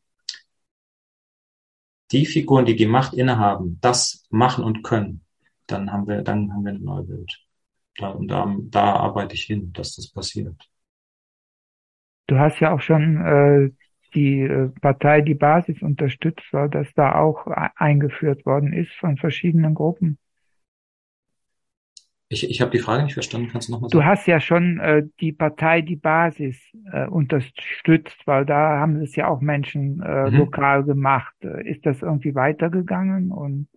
die Figuren, die die Macht innehaben, das machen und können, dann haben wir, dann haben wir eine neue Welt. Da, und da, da arbeite ich hin, dass das passiert. Du hast ja auch schon äh, die äh, Partei, die Basis unterstützt, weil das da auch e- eingeführt worden ist von verschiedenen Gruppen. Ich, ich habe die Frage nicht verstanden. Kannst du nochmal Du sagen? hast ja schon äh, die Partei, die Basis äh, unterstützt, weil da haben es ja auch Menschen äh, Mhm. lokal gemacht. Äh, ist das irgendwie weitergegangen? Und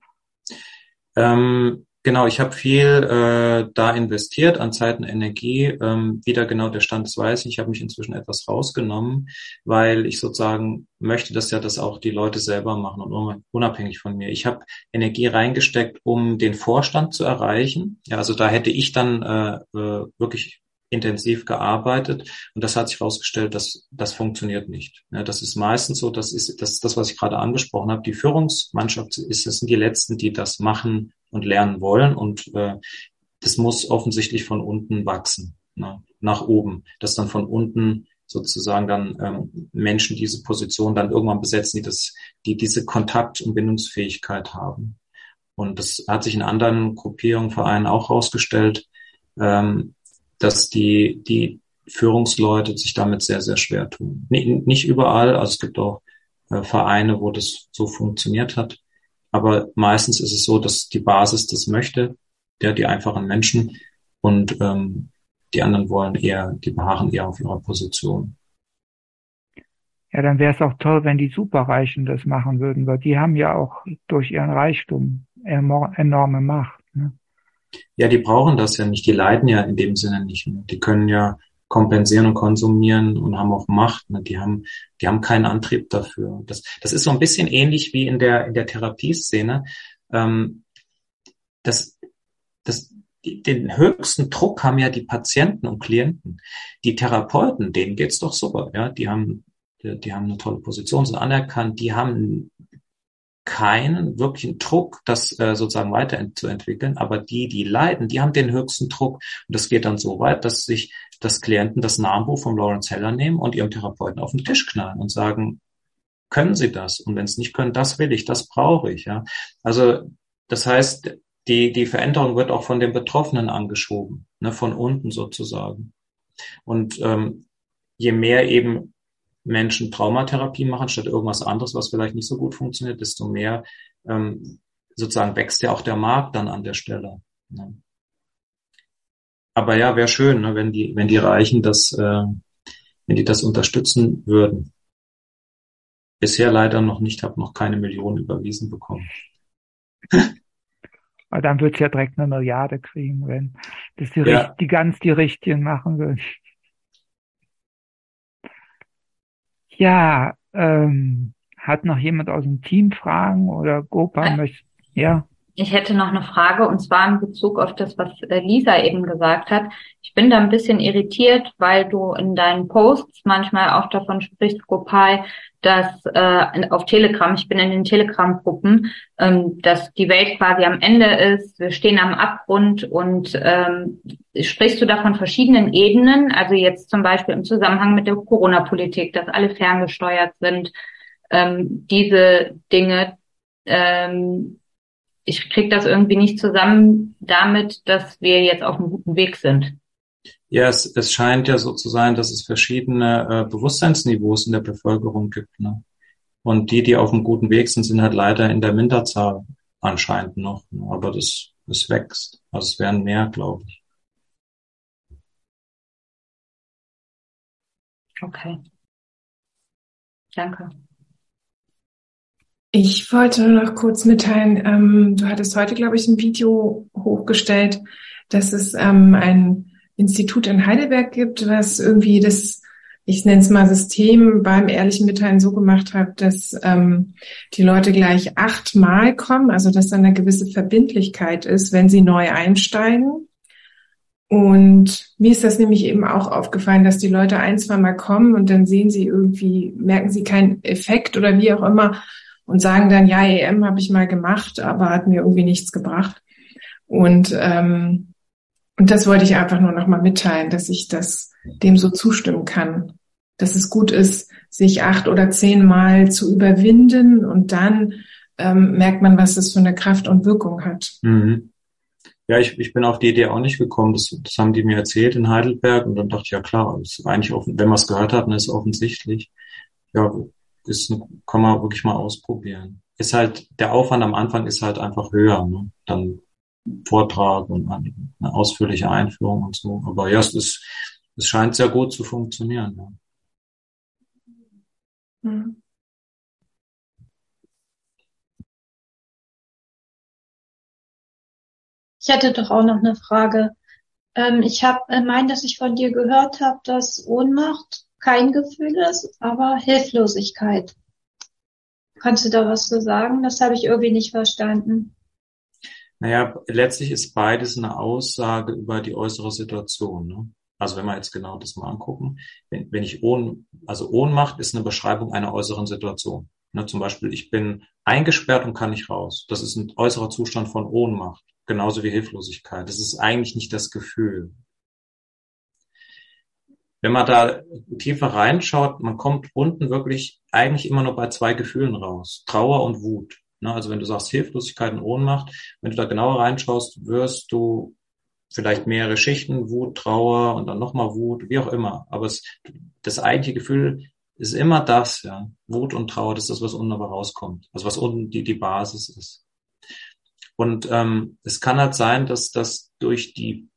Ähm, genau, ich habe viel äh, da investiert an Zeit und Energie. Ähm, wieder genau der Stand, das weiß ich. Ich habe mich inzwischen etwas rausgenommen, weil ich sozusagen möchte, dass ja das auch die Leute selber machen und unabhängig von mir. Ich habe Energie reingesteckt, um den Vorstand zu erreichen. Ja, also da hätte ich dann äh, äh, wirklich intensiv gearbeitet, und das hat sich herausgestellt, dass das funktioniert nicht. Ja, das ist meistens so, das ist das, ist das, was ich gerade angesprochen habe. Die Führungsmannschaft ist, das sind die Letzten, die das machen und lernen wollen, und äh, das muss offensichtlich von unten wachsen, ne, nach oben, dass dann von unten sozusagen dann ähm, Menschen diese Position dann irgendwann besetzen, die das, die diese Kontakt- und Bindungsfähigkeit haben. Und das hat sich in anderen Gruppierungen, Vereinen auch herausgestellt, ähm, dass die, die Führungsleute sich damit sehr, sehr schwer tun. Nicht, nicht überall, also es gibt auch äh, Vereine, wo das so funktioniert hat. Aber meistens ist es so, dass die Basis das möchte, der, die einfachen Menschen, und ähm, die anderen wollen eher, die beharren eher auf ihrer Position. ja, dann wäre es auch toll, wenn die Superreichen das machen würden, weil die haben ja auch durch ihren Reichtum enorm, enorme Macht. Ne? Ja, die brauchen das ja nicht, die leiden ja in dem Sinne nicht mehr. Die können ja kompensieren und konsumieren und haben auch Macht. Ne? Die haben, die haben keinen Antrieb dafür. Das, das ist so ein bisschen ähnlich wie in der in der Therapieszene. Ähm, das, das, den höchsten Druck haben ja die Patienten und Klienten. Die Therapeuten, denen geht's doch super. Ja, die haben, die, die haben eine tolle Position, sind anerkannt. Die haben keinen wirklichen Druck, das äh, sozusagen weiterzuentwickeln, aber die, die leiden, die haben den höchsten Druck, und das geht dann so weit, dass sich das Klienten das Namenbuch von Lawrence Heller nehmen und ihrem Therapeuten auf den Tisch knallen und sagen, können Sie das? Und wenn es nicht können, das will ich, das brauche ich. Ja, also das heißt, die die Veränderung wird auch von den Betroffenen angeschoben, ne, von unten sozusagen. Und ähm, je mehr eben Menschen Traumatherapie machen statt irgendwas anderes, was vielleicht nicht so gut funktioniert, desto mehr ähm, sozusagen wächst ja auch der Markt dann an der Stelle. Ne? Aber ja, wäre schön, ne, wenn die, wenn die Reichen das, äh, wenn die das unterstützen würden. Bisher leider noch nicht, habe noch keine Millionen überwiesen bekommen. Aber dann wird's ja direkt eine Milliarde kriegen, wenn das die, Ja. Richt- die ganz die Richtigen machen würden. Ja, ähm, hat noch jemand aus dem Team Fragen oder Gopa möchte? Ja, Ich hätte noch eine Frage, und zwar in Bezug auf das, was Lisa eben gesagt hat. Ich bin da ein bisschen irritiert, weil du in deinen Posts manchmal auch davon sprichst, Gopal, dass äh, auf Telegram, ich bin in den Telegram-Gruppen, ähm, dass die Welt quasi am Ende ist, wir stehen am Abgrund, und ähm, sprichst du da von verschiedenen Ebenen, also jetzt zum Beispiel im Zusammenhang mit der Corona-Politik, dass alle ferngesteuert sind, ähm, diese Dinge, ähm, ich krieg das irgendwie nicht zusammen damit, dass wir jetzt auf einem guten Weg sind. Ja, es, es scheint ja so zu sein, dass es verschiedene äh, Bewusstseinsniveaus in der Bevölkerung gibt, ne? Und die, die auf einem guten Weg sind, sind halt leider in der Minderzahl anscheinend noch. Ne? Aber das, das wächst. Also es werden mehr, glaube ich. Okay. Danke. Ich wollte nur noch kurz mitteilen, ähm, du hattest heute, glaube ich, ein Video hochgestellt, dass es ähm, ein Institut in Heidelberg gibt, was irgendwie das, ich nenne es mal System beim ehrlichen Mitteilen so gemacht hat, dass ähm, die Leute gleich achtmal kommen, also dass dann eine gewisse Verbindlichkeit ist, wenn sie neu einsteigen. Und mir ist das nämlich eben auch aufgefallen, dass die Leute ein, zwei Mal kommen und dann sehen sie irgendwie, merken sie keinen Effekt oder wie auch immer, und sagen dann, ja, E M habe ich mal gemacht, aber hat mir irgendwie nichts gebracht. Und ähm, und das wollte ich einfach nur noch mal mitteilen, dass ich das dem so zustimmen kann, dass es gut ist, sich acht oder zehn Mal zu überwinden, und dann ähm, merkt man, was das für eine Kraft und Wirkung hat. Mhm. Ja, ich, ich bin auf die Idee auch nicht gekommen. Das, das haben die mir erzählt in Heidelberg, und dann dachte ich, ja klar, ist eigentlich offen, wenn man es gehört hat, dann ist es offensichtlich. Ja, ist, kann man wirklich mal ausprobieren. Ist halt, der Aufwand am Anfang ist halt einfach höher, ne? Dann Vortrag und eine ausführliche Einführung und so. Aber ja, es ist, es scheint sehr gut zu funktionieren. Ja. Mhm. Ich hätte doch auch noch eine Frage. Ähm, ich habe äh, mein, dass ich von dir gehört habe, dass Ohnmacht kein Gefühl ist, aber Hilflosigkeit. Kannst du da was zu sagen? Das habe ich irgendwie nicht verstanden. Naja, letztlich ist beides eine Aussage über die äußere Situation, ne? Also wenn wir jetzt genau das mal angucken, wenn, wenn ich Ohn, also Ohnmacht ist eine Beschreibung einer äußeren Situation. Ne? Zum Beispiel, ich bin eingesperrt und kann nicht raus. Das ist ein äußerer Zustand von Ohnmacht, genauso wie Hilflosigkeit. Das ist eigentlich nicht das Gefühl. Wenn man da tiefer reinschaut, man kommt unten wirklich eigentlich immer nur bei zwei Gefühlen raus. Trauer und Wut. Also wenn du sagst Hilflosigkeit und Ohnmacht, wenn du da genauer reinschaust, wirst du vielleicht mehrere Schichten, Wut, Trauer und dann nochmal Wut, wie auch immer. Aber es, das eigentliche Gefühl ist immer das, ja. Wut und Trauer, das ist das, was unten aber rauskommt. Also was unten die, die Basis ist. Und ähm, es kann halt sein, dass das durch die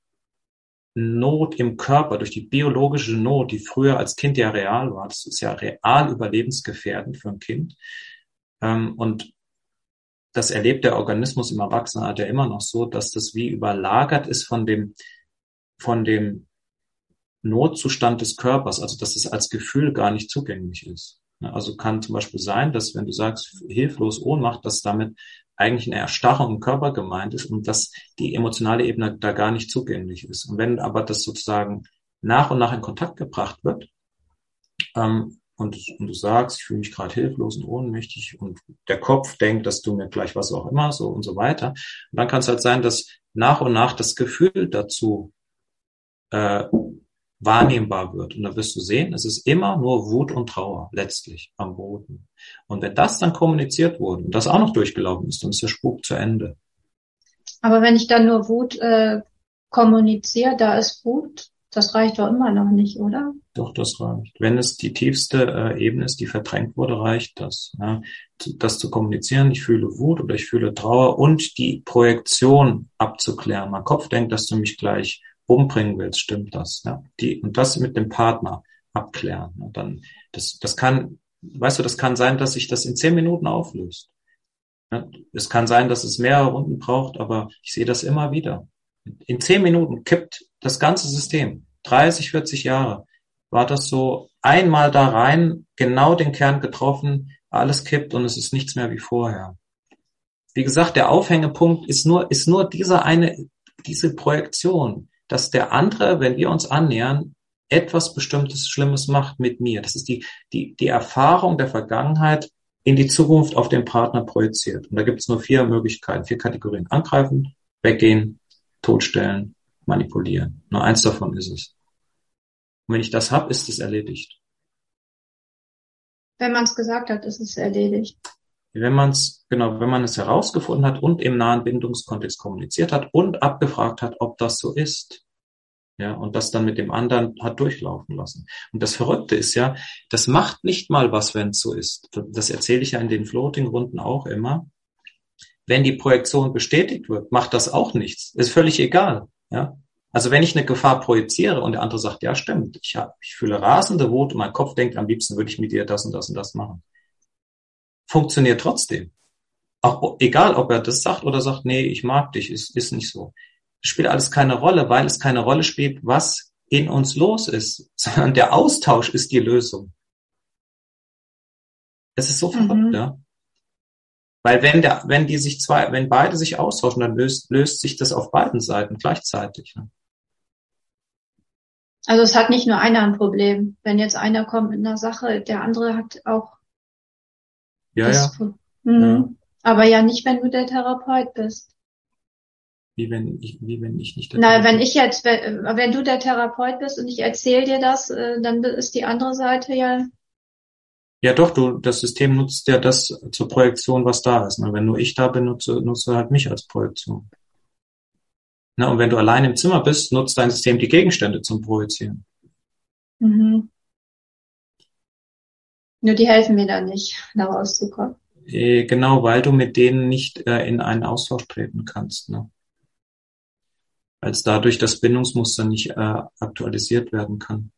Not im Körper, durch die biologische Not, die früher als Kind ja real war, das ist ja real überlebensgefährdend für ein Kind, ähm, und das erlebt der Organismus im Erwachsenenalter immer noch so, dass das wie überlagert ist von dem, von dem Notzustand des Körpers, also dass es als Gefühl gar nicht zugänglich ist. Also kann zum Beispiel sein, dass wenn du sagst, hilflos, Ohnmacht, dass damit eigentlich eine Erstarrung im Körper gemeint ist und dass die emotionale Ebene da gar nicht zugänglich ist. Und wenn aber das sozusagen nach und nach in Kontakt gebracht wird, ähm, Und, und du sagst, ich fühle mich gerade hilflos und ohnmächtig, und der Kopf denkt, dass du mir gleich was auch immer, so und so weiter. Und dann kann es halt sein, dass nach und nach das Gefühl dazu äh, wahrnehmbar wird. Und dann wirst du sehen, es ist immer nur Wut und Trauer letztlich am Boden. Und wenn das dann kommuniziert wurde und das auch noch durchgelaufen ist, dann ist der Spuk zu Ende. Aber wenn ich dann nur Wut äh, kommuniziere, da ist Wut, das reicht doch immer noch nicht, oder? Doch, das reicht. Wenn es die tiefste äh, Ebene ist, die verdrängt wurde, reicht das. Ja. Das zu kommunizieren, ich fühle Wut oder ich fühle Trauer, und die Projektion abzuklären. Mein Kopf denkt, dass du mich gleich umbringen willst, stimmt das? Ja. Die, und das mit dem Partner abklären. Ja. Dann, das, das kann, weißt du, das kann sein, dass sich das in zehn Minuten auflöst. Ja. Es kann sein, dass es mehrere Runden braucht, aber ich sehe das immer wieder. In zehn Minuten kippt das ganze System. dreißig, vierzig Jahre war das so, einmal da rein, genau den Kern getroffen, alles kippt und es ist nichts mehr wie vorher. wie gesagt, der Aufhängepunkt ist nur, ist nur diese eine, diese Projektion, dass der andere, wenn wir uns annähern, etwas Bestimmtes Schlimmes macht mit mir. Das ist die, die, die Erfahrung der Vergangenheit in die Zukunft auf den Partner projiziert. Und da gibt es nur vier Möglichkeiten, vier Kategorien. Angreifen, weggehen, totstellen, manipulieren. Nur eins davon ist es. Und wenn ich das habe, ist es erledigt. Wenn man es gesagt hat, ist es erledigt. Wenn man es, genau, wenn man es herausgefunden hat und im nahen Bindungskontext kommuniziert hat und abgefragt hat, ob das so ist. Ja, und das dann mit dem anderen hat durchlaufen lassen. Und das Verrückte ist ja, das macht nicht mal was, wenn es so ist. Das erzähle ich ja in den Floating-Runden auch immer. Wenn die Projektion bestätigt wird, macht das auch nichts. Ist völlig egal. Ja, also wenn ich eine Gefahr projiziere und der andere sagt, ja stimmt, ich, hab, ich fühle rasende Wut und mein Kopf denkt, am liebsten würde ich mit dir das und das und das machen. Funktioniert trotzdem. Auch egal, ob er das sagt oder sagt, nee, ich mag dich, ist, ist nicht so. Spielt alles keine Rolle, weil es keine Rolle spielt, was in uns los ist, sondern der Austausch ist die Lösung. Es ist so verrückt, mhm. ja. Weil wenn der, wenn die sich zwei, wenn beide sich austauschen, dann löst, löst sich das auf beiden Seiten gleichzeitig. Ne? Also es hat nicht nur einer ein Problem. Wenn jetzt einer kommt mit einer Sache, der andere hat auch. Ja, das, ja. Mhm. ja. Aber ja nicht, wenn du der Therapeut bist. Wie wenn ich, wie wenn ich nicht der Na, Therapeut wenn ich jetzt, wenn, wenn du der Therapeut bist und ich erzähle dir das, dann ist die andere Seite ja. Ja, doch, du, das System nutzt ja das zur Projektion, was da ist. Ne? Wenn nur ich da bin, nutze, nutze halt mich als Projektion. Na, und wenn du allein im Zimmer bist, nutzt dein System die Gegenstände zum Projizieren. Mhm. Nur die helfen mir dann nicht, da rauszukommen. Äh, genau, weil du mit denen nicht äh, in einen Austausch treten kannst. Ne? Als dadurch das Bindungsmuster nicht äh, aktualisiert werden kann.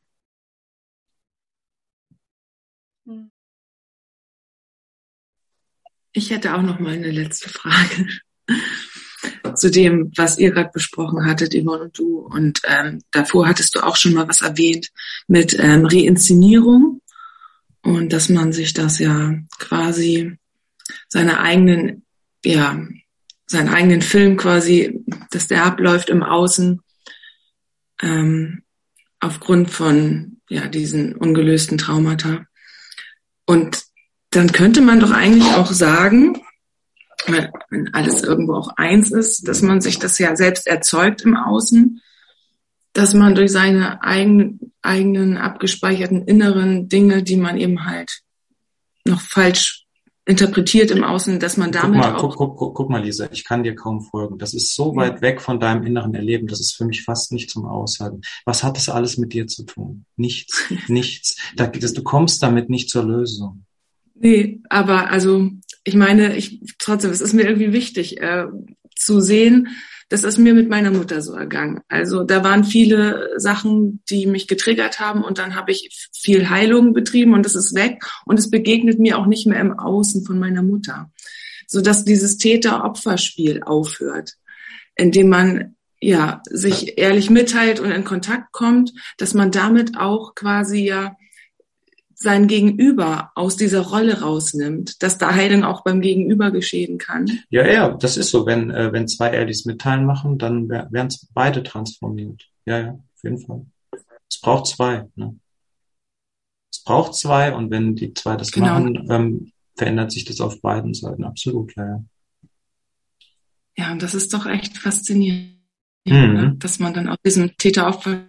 Ich hätte auch noch mal eine letzte Frage zu dem, was ihr gerade besprochen hattet, Yvonne und du. Und ähm, davor hattest du auch schon mal was erwähnt mit ähm, Reinszenierung und dass man sich das ja quasi seine eigenen, ja, seinen eigenen Film quasi, dass der abläuft im Außen ähm, aufgrund von ja diesen ungelösten Traumata. Und dann könnte man doch eigentlich auch sagen, wenn alles irgendwo auch eins ist, dass man sich das ja selbst erzeugt im Außen, dass man durch seine eigenen, eigenen abgespeicherten inneren Dinge, die man eben halt noch falsch interpretiert im Außen, dass man damit guck mal, auch... Guck, guck, guck mal, Lisa, ich kann dir kaum folgen. Das ist so weit weg von deinem inneren Erleben, das ist für mich fast nicht zum Aushalten. Was hat das alles mit dir zu tun? Nichts, nichts. Da, das, du kommst damit nicht zur Lösung. Nee, aber also ich meine, ich trotzdem, es ist mir irgendwie wichtig äh, zu sehen, das ist mir mit meiner Mutter so ergangen. Also da waren viele Sachen, die mich getriggert haben und dann habe ich viel Heilung betrieben und es ist weg und es begegnet mir auch nicht mehr im Außen von meiner Mutter, sodass dieses Täter-Opfer-Spiel aufhört, indem man ja sich ehrlich mitteilt und in Kontakt kommt, dass man damit auch quasi ja sein Gegenüber aus dieser Rolle rausnimmt, dass da Heilung auch beim Gegenüber geschehen kann. Ja, ja, das ist so. Wenn äh, wenn zwei Ehrlichs mitteilen machen, dann werden es beide transformiert. Ja, ja, auf jeden Fall. Es braucht zwei. Ne? Es braucht zwei und wenn die zwei das genau. machen, ähm, verändert sich das auf beiden Seiten. Absolut, ja, ja. Ja, und das ist doch echt faszinierend, mhm. ne? Dass man dann aus diesem Täter-Opfer...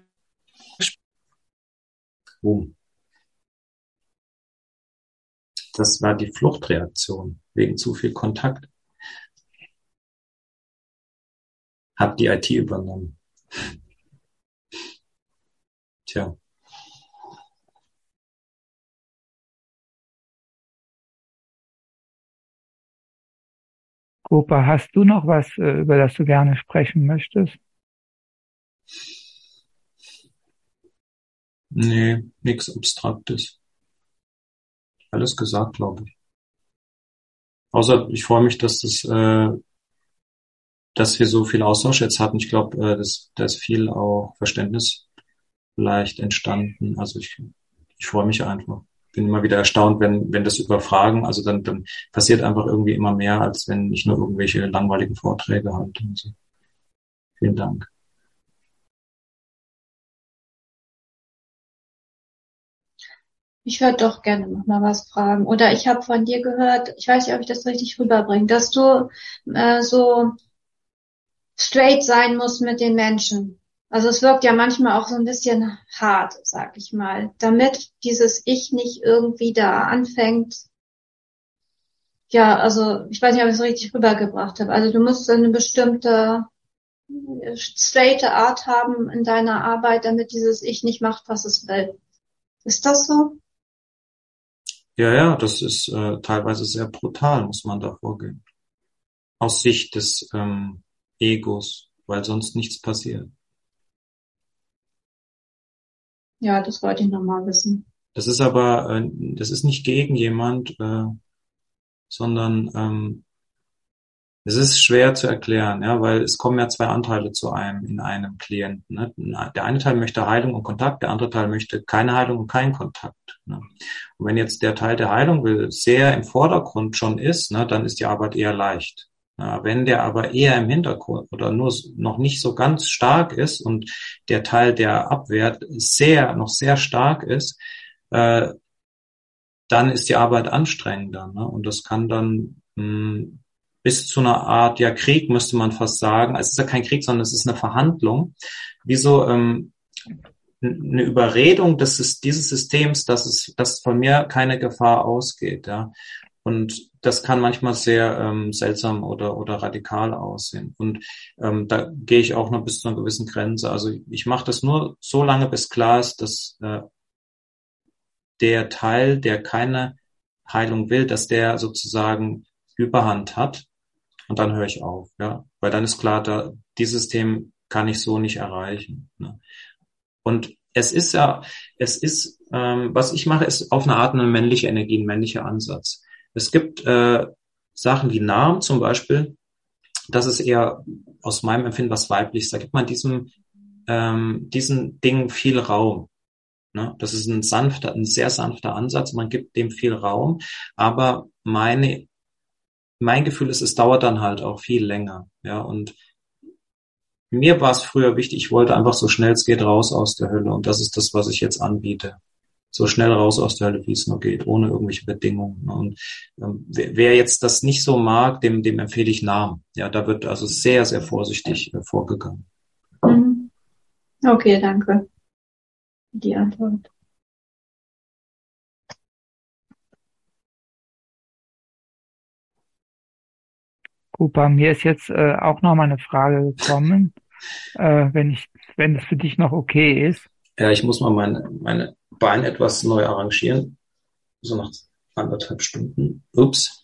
Oh. Das war die Fluchtreaktion wegen zu viel Kontakt. Hat die I T übernommen. Tja. Opa, hast du noch was, über das du gerne sprechen möchtest? Nee, nichts Abstraktes. Alles gesagt, glaube ich. Außer ich freue mich, dass das, äh, dass wir so viel Austausch jetzt hatten. Ich glaube, äh, das, da ist viel auch Verständnis vielleicht entstanden. Also ich, ich freue mich einfach. bin immer wieder erstaunt, wenn, wenn das überfragen, also dann, dann passiert einfach irgendwie immer mehr, als wenn ich nur irgendwelche langweiligen Vorträge halte. Also, vielen Dank. Ich würde doch gerne noch mal was fragen. Oder ich habe von dir gehört, ich weiß nicht, ob ich das richtig rüberbringe, dass du äh, so straight sein musst mit den Menschen. Also es wirkt ja manchmal auch so ein bisschen hart, sag ich mal, damit dieses Ich nicht irgendwie da anfängt. Ja, also ich weiß nicht, ob ich es richtig rübergebracht habe. Also du musst eine bestimmte straighte Art haben in deiner Arbeit, damit dieses Ich nicht macht, was es will. Ist das so? Ja, ja, das ist äh, teilweise sehr brutal, muss man da vorgehen. Aus Sicht des ähm, Egos, weil sonst nichts passiert. Ja, das wollte ich nochmal wissen. Das ist aber, äh, das ist nicht gegen jemand, äh, sondern ähm, es ist schwer zu erklären, ja, weil es kommen ja zwei Anteile zu einem in einem Klienten. Ne? Der eine Teil möchte Heilung und Kontakt, der andere Teil möchte keine Heilung und keinen Kontakt. Ne? Und wenn jetzt der Teil der Heilung will sehr im Vordergrund schon ist, ne, dann ist die Arbeit eher leicht. Ja, wenn der aber eher im Hintergrund oder nur noch nicht so ganz stark ist und der Teil, der abwehrt, sehr noch sehr stark ist, äh, dann ist die Arbeit anstrengender. Ne? Und das kann dann mh, bis zu einer Art, ja, Krieg müsste man fast sagen. Es ist ja kein Krieg, sondern es ist eine Verhandlung. Wie so ähm, eine Überredung des, dieses Systems, dass es, dass von mir keine Gefahr ausgeht. Ja. Und das kann manchmal sehr ähm, seltsam oder oder radikal aussehen. Und ähm, da gehe ich auch noch bis zu einer gewissen Grenze. Also ich mache das nur so lange, bis klar ist, dass äh, der Teil, der keine Heilung will, dass der sozusagen Überhand hat. Und dann höre ich auf, ja, weil dann ist klar, da dieses System kann ich so nicht erreichen. Ne? Und es ist ja, es ist, ähm, was ich mache, ist auf eine Art eine männliche Energie, ein männlicher Ansatz. Es gibt äh, Sachen wie Namen zum Beispiel, das ist eher aus meinem Empfinden was Weibliches. Da gibt man diesem ähm, diesen Dingen viel Raum. Ne? Das ist ein sanfter, ein sehr sanfter Ansatz. Man gibt dem viel Raum, aber meine Mein Gefühl ist, es dauert dann halt auch viel länger, ja, und mir war es früher wichtig, ich wollte einfach so schnell es geht raus aus der Hölle und das ist das, was ich jetzt anbiete. So schnell raus aus der Hölle, wie es nur geht, ohne irgendwelche Bedingungen. Und ähm, wer, wer jetzt das nicht so mag, dem, dem empfehle ich Namen. Ja, da wird also sehr, sehr vorsichtig äh, vorgegangen. Mhm. Okay, danke für die Antwort. Gut, bei mir ist jetzt äh, auch noch mal eine Frage gekommen, äh, wenn ich, wenn es für dich noch okay ist. Ja, ich muss mal meine, meine Beine etwas neu arrangieren. So nach anderthalb Stunden. Ups.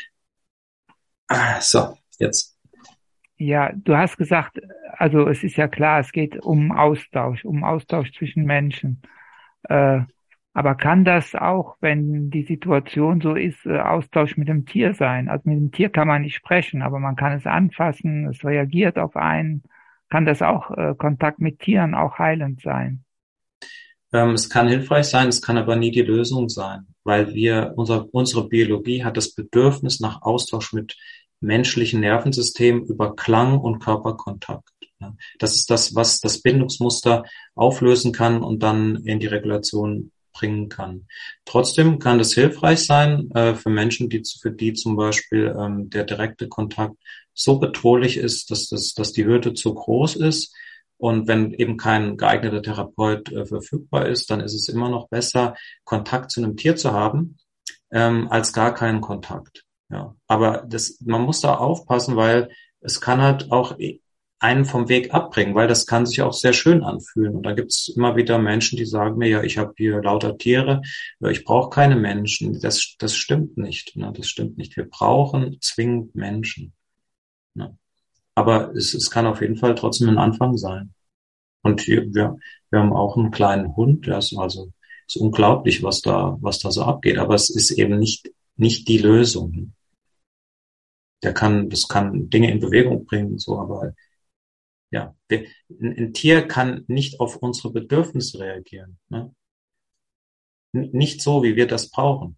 Ah, so, jetzt. Ja, du hast gesagt, also es ist ja klar, es geht um Austausch, um Austausch zwischen Menschen. Äh, aber kann das auch, wenn die Situation so ist, äh, Austausch mit dem Tier sein? Also mit dem Tier kann man nicht sprechen, aber man kann es anfassen, es reagiert auf einen. Kann das auch äh, Kontakt mit Tieren auch heilend sein? Ähm, es kann hilfreich sein, es kann aber nie die Lösung sein, weil wir, unser, unsere Biologie hat das Bedürfnis nach Austausch mit menschlichen Nervensystemen über Klang und Körperkontakt. Das ist das, was das Bindungsmuster auflösen kann und dann in die Regulation bringen kann. Trotzdem kann das hilfreich sein äh, für Menschen, die für die zum Beispiel ähm, der direkte Kontakt so bedrohlich ist, dass das, dass die Hürde zu groß ist. Und wenn eben kein geeigneter Therapeut äh, verfügbar ist, dann ist es immer noch besser, Kontakt zu einem Tier zu haben, ähm, als gar keinen Kontakt. Ja, aber das, man muss da aufpassen, weil es kann halt auch einen vom Weg abbringen, weil das kann sich auch sehr schön anfühlen. Und da gibt's immer wieder Menschen, die sagen mir, ja, ich habe hier lauter Tiere, ich brauche keine Menschen. Das, das stimmt nicht. Ne? Das stimmt nicht. Wir brauchen zwingend Menschen. Ne? Aber es, es kann auf jeden Fall trotzdem ein Anfang sein. Und wir, wir, wir haben auch einen kleinen Hund, der ist also ist unglaublich, was da, was da so abgeht. Aber es ist eben nicht nicht die Lösung. Der kann, das kann Dinge in Bewegung bringen, so, aber ja, wir, ein, ein Tier kann nicht auf unsere Bedürfnisse reagieren. Ne? N- nicht so, wie wir das brauchen.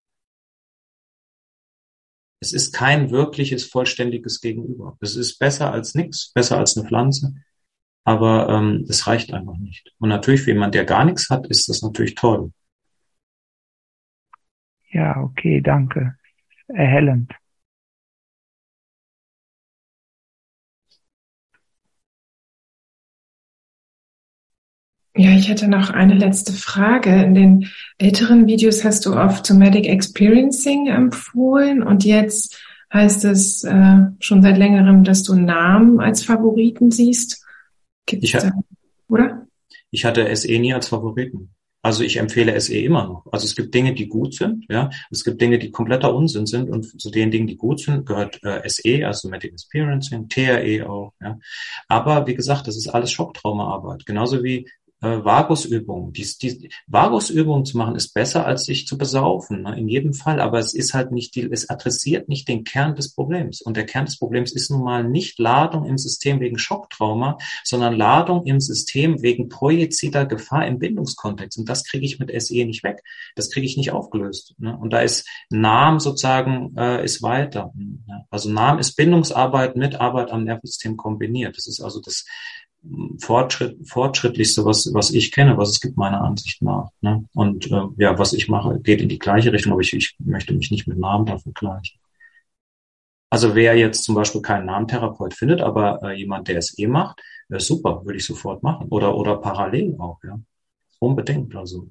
Es ist kein wirkliches, vollständiges Gegenüber. Es ist besser als nichts, besser als eine Pflanze, aber ähm, es reicht einfach nicht. Und natürlich für jemand, der gar nichts hat, ist das natürlich toll. Ja, okay, danke. Erhellend. Ja, ich hätte noch eine letzte Frage. In den älteren Videos hast du oft Somatic Experiencing empfohlen und jetzt heißt es äh, schon seit längerem, dass du Namen als Favoriten siehst. Gibt's Ich, ha- da, oder? ich hatte S E nie als Favoriten. Also ich empfehle S E immer noch. Also es gibt Dinge, die gut sind, ja. Es gibt Dinge, die kompletter Unsinn sind und zu den Dingen, die gut sind, gehört äh, S E, also Somatic Experiencing, T R E auch, ja. Aber wie gesagt, das ist alles Schocktraumaarbeit. Genauso wie äh, Vagusübungen. Die, die Vagusübungen zu machen ist besser, als sich zu besaufen, ne? In jedem Fall. Aber es ist halt nicht die, es adressiert nicht den Kern des Problems. Und der Kern des Problems ist nun mal nicht Ladung im System wegen Schocktrauma, sondern Ladung im System wegen projizierter Gefahr im Bindungskontext. Und das kriege ich mit S E nicht weg. Das kriege ich nicht aufgelöst. Ne? Und da ist N A M sozusagen, äh, ist weiter. Ne? Also N A M ist Bindungsarbeit mit Arbeit am Nervensystem kombiniert. Das ist also das Fortschritt, fortschrittlichste, was, was ich kenne, was es gibt, meiner Ansicht nach. Ne? Und äh, ja, was ich mache, geht in die gleiche Richtung, aber ich, ich möchte mich nicht mit Namen da vergleichen. Also wer jetzt zum Beispiel keinen Namentherapeut findet, aber äh, jemand, der es eh macht, äh, super, würde ich sofort machen. Oder oder parallel auch, ja. Unbedingt, also.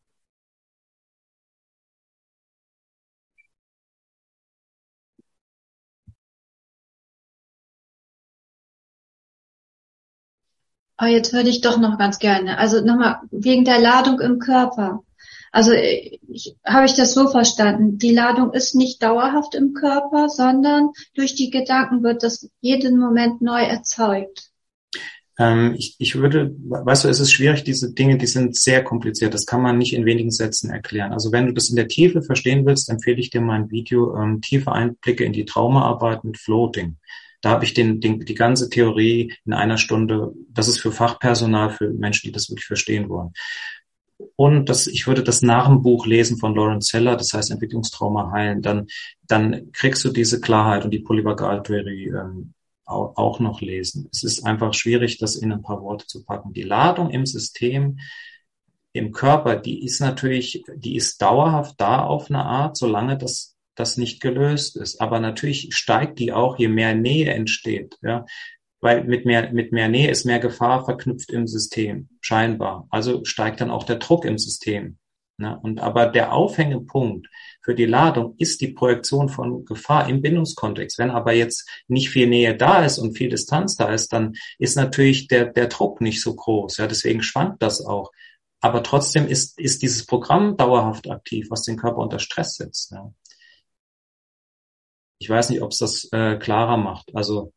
Oh, jetzt würde ich doch noch ganz gerne. Also nochmal wegen der Ladung im Körper. Also ich, habe ich das so verstanden? Die Ladung ist nicht dauerhaft im Körper, sondern durch die Gedanken wird das jeden Moment neu erzeugt. Ähm, ich, ich würde, weißt du, es ist schwierig, diese Dinge, die sind sehr kompliziert. Das kann man nicht in wenigen Sätzen erklären. Also wenn du das in der Tiefe verstehen willst, empfehle ich dir mein Video ähm, Tiefe Einblicke in die Traumaarbeit mit Floating. Da habe ich den, den, die ganze Theorie in einer Stunde, das ist für Fachpersonal, für Menschen, die das wirklich verstehen wollen. Und das, ich würde das Narrenbuch lesen von Lawrence Seller, das heißt Entwicklungstrauma heilen, dann, dann kriegst du diese Klarheit und die Polyvagaltheorie ähm, auch, auch noch lesen. Es ist einfach schwierig, das in ein paar Worte zu packen. Die Ladung im System, im Körper, die ist natürlich, die ist dauerhaft da auf eine Art, solange das das nicht gelöst ist. Aber natürlich steigt die auch, je mehr Nähe entsteht, ja. Weil mit mehr, mit mehr Nähe ist mehr Gefahr verknüpft im System, scheinbar. Also steigt dann auch der Druck im System. Ne? Und aber der Aufhängepunkt für die Ladung ist die Projektion von Gefahr im Bindungskontext. Wenn aber jetzt nicht viel Nähe da ist und viel Distanz da ist, dann ist natürlich der, der Druck nicht so groß. Ja, deswegen schwankt das auch. Aber trotzdem ist, ist dieses Programm dauerhaft aktiv, was den Körper unter Stress setzt. Ja. Ich weiß nicht, ob es das äh, klarer macht. Also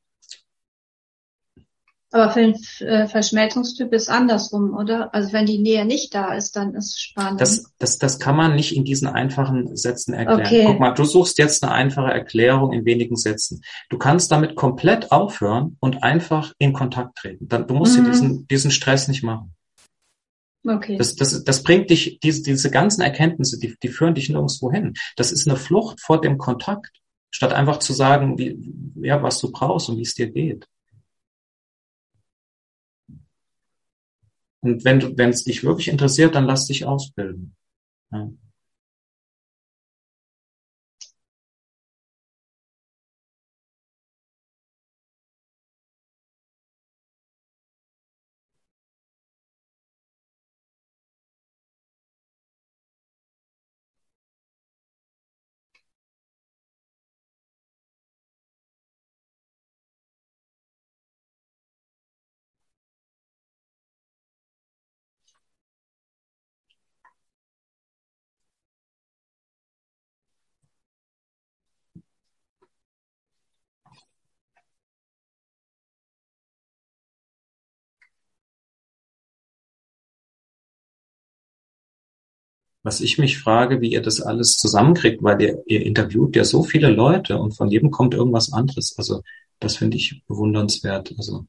Aber für den äh, Verschmelzungstyp ist andersrum, oder? Also wenn die Nähe nicht da ist, dann ist es spannend. Das, das, das kann man nicht in diesen einfachen Sätzen erklären. Okay. Guck mal, du suchst jetzt eine einfache Erklärung in wenigen Sätzen. Du kannst damit komplett aufhören und einfach in Kontakt treten. Dann, du musst Mhm. dir diesen, diesen Stress nicht machen. Okay. Das, das, das bringt dich, diese, diese ganzen Erkenntnisse, die, die führen dich nirgendwo hin. Das ist eine Flucht vor dem Kontakt, statt einfach zu sagen, wie, ja, was du brauchst und wie es dir geht. Und wenn du, wenn es dich wirklich interessiert, dann lass dich ausbilden. Ja. Was ich mich frage, wie ihr das alles zusammenkriegt, weil ihr, ihr interviewt ja so viele Leute und von jedem kommt irgendwas anderes. Also das finde ich bewundernswert. Also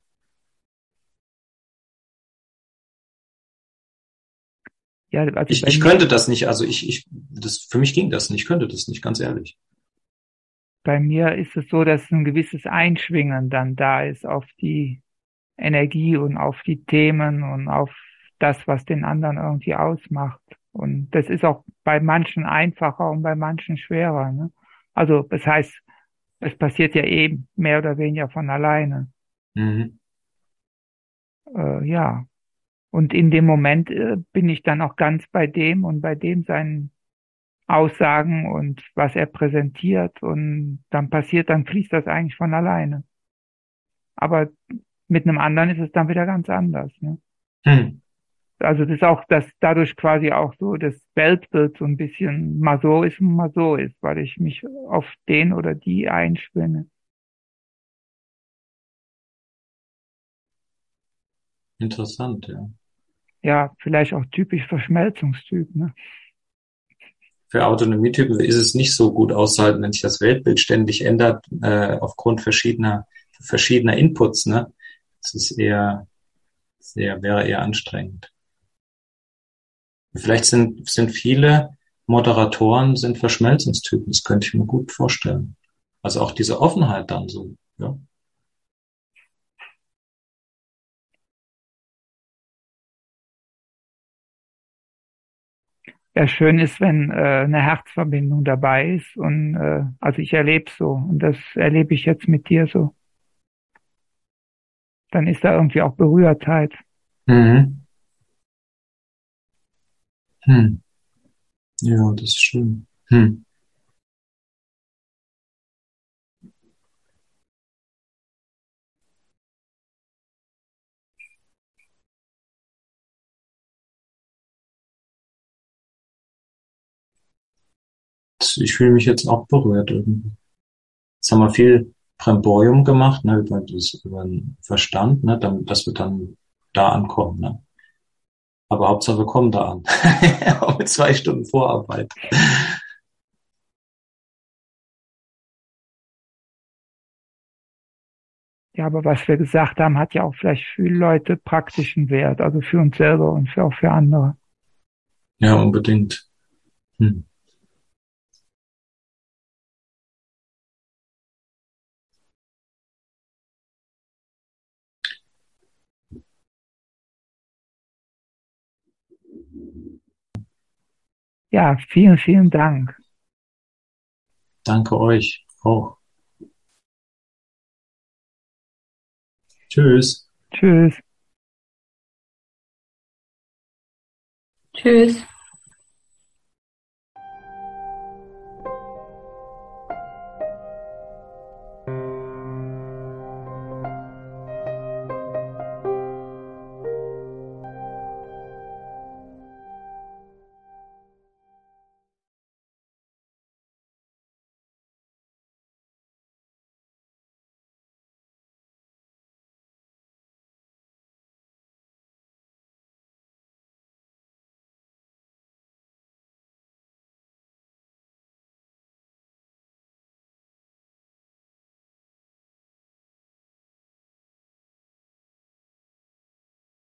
Ja, also Ich, bei ich mir, könnte das nicht, also ich, ich, das, für mich ging das nicht, ich könnte das nicht, ganz ehrlich. bei mir ist es so, dass ein gewisses Einschwingen dann da ist auf die Energie und auf die Themen und auf das, was den anderen irgendwie ausmacht. Und das ist auch bei manchen einfacher und bei manchen schwerer, ne? Also, das heißt, es passiert ja eben mehr oder weniger von alleine. Mhm. Äh, ja. Und in dem Moment äh, bin ich dann auch ganz bei dem und bei dem seinen Aussagen und was er präsentiert und dann passiert, dann fließt das eigentlich von alleine. Aber mit einem anderen ist es dann wieder ganz anders, ne? Hm. Also das ist auch, dass dadurch quasi auch so das Weltbild so ein bisschen mal so ist und mal so ist, weil ich mich auf den oder die einspinne. Interessant, ja. Ja, vielleicht auch typisch Verschmelzungstyp, ne? Für Autonomietypen ist es nicht so gut auszuhalten, wenn sich das Weltbild ständig ändert, äh, aufgrund verschiedener, verschiedener Inputs, ne? Das ist eher, sehr, wäre eher anstrengend. Vielleicht sind, sind viele Moderatoren sind Verschmelzungstypen, das könnte ich mir gut vorstellen. Also auch diese Offenheit dann so, ja. Ja, schön ist, wenn äh, eine Herzverbindung dabei ist und äh, also ich erlebe es so und das erlebe ich jetzt mit dir so. Dann ist da irgendwie auch Berührtheit. Mhm. Hm. Ja, das ist schön. Hm. Ich fühle mich jetzt auch berührt irgendwie. Jetzt haben wir viel Brimborium gemacht, ne, über das, über den Verstand, ne, damit, dass wir dann da ankommen, ne. Aber Hauptsache wir kommen da an. Auch mit zwei Stunden Vorarbeit. Ja, aber was wir gesagt haben, hat ja auch vielleicht für Leute praktischen Wert, also für uns selber und für, auch für andere. Ja, unbedingt. Hm. Ja, vielen, vielen Dank. Danke euch auch. Tschüss. Tschüss. Tschüss.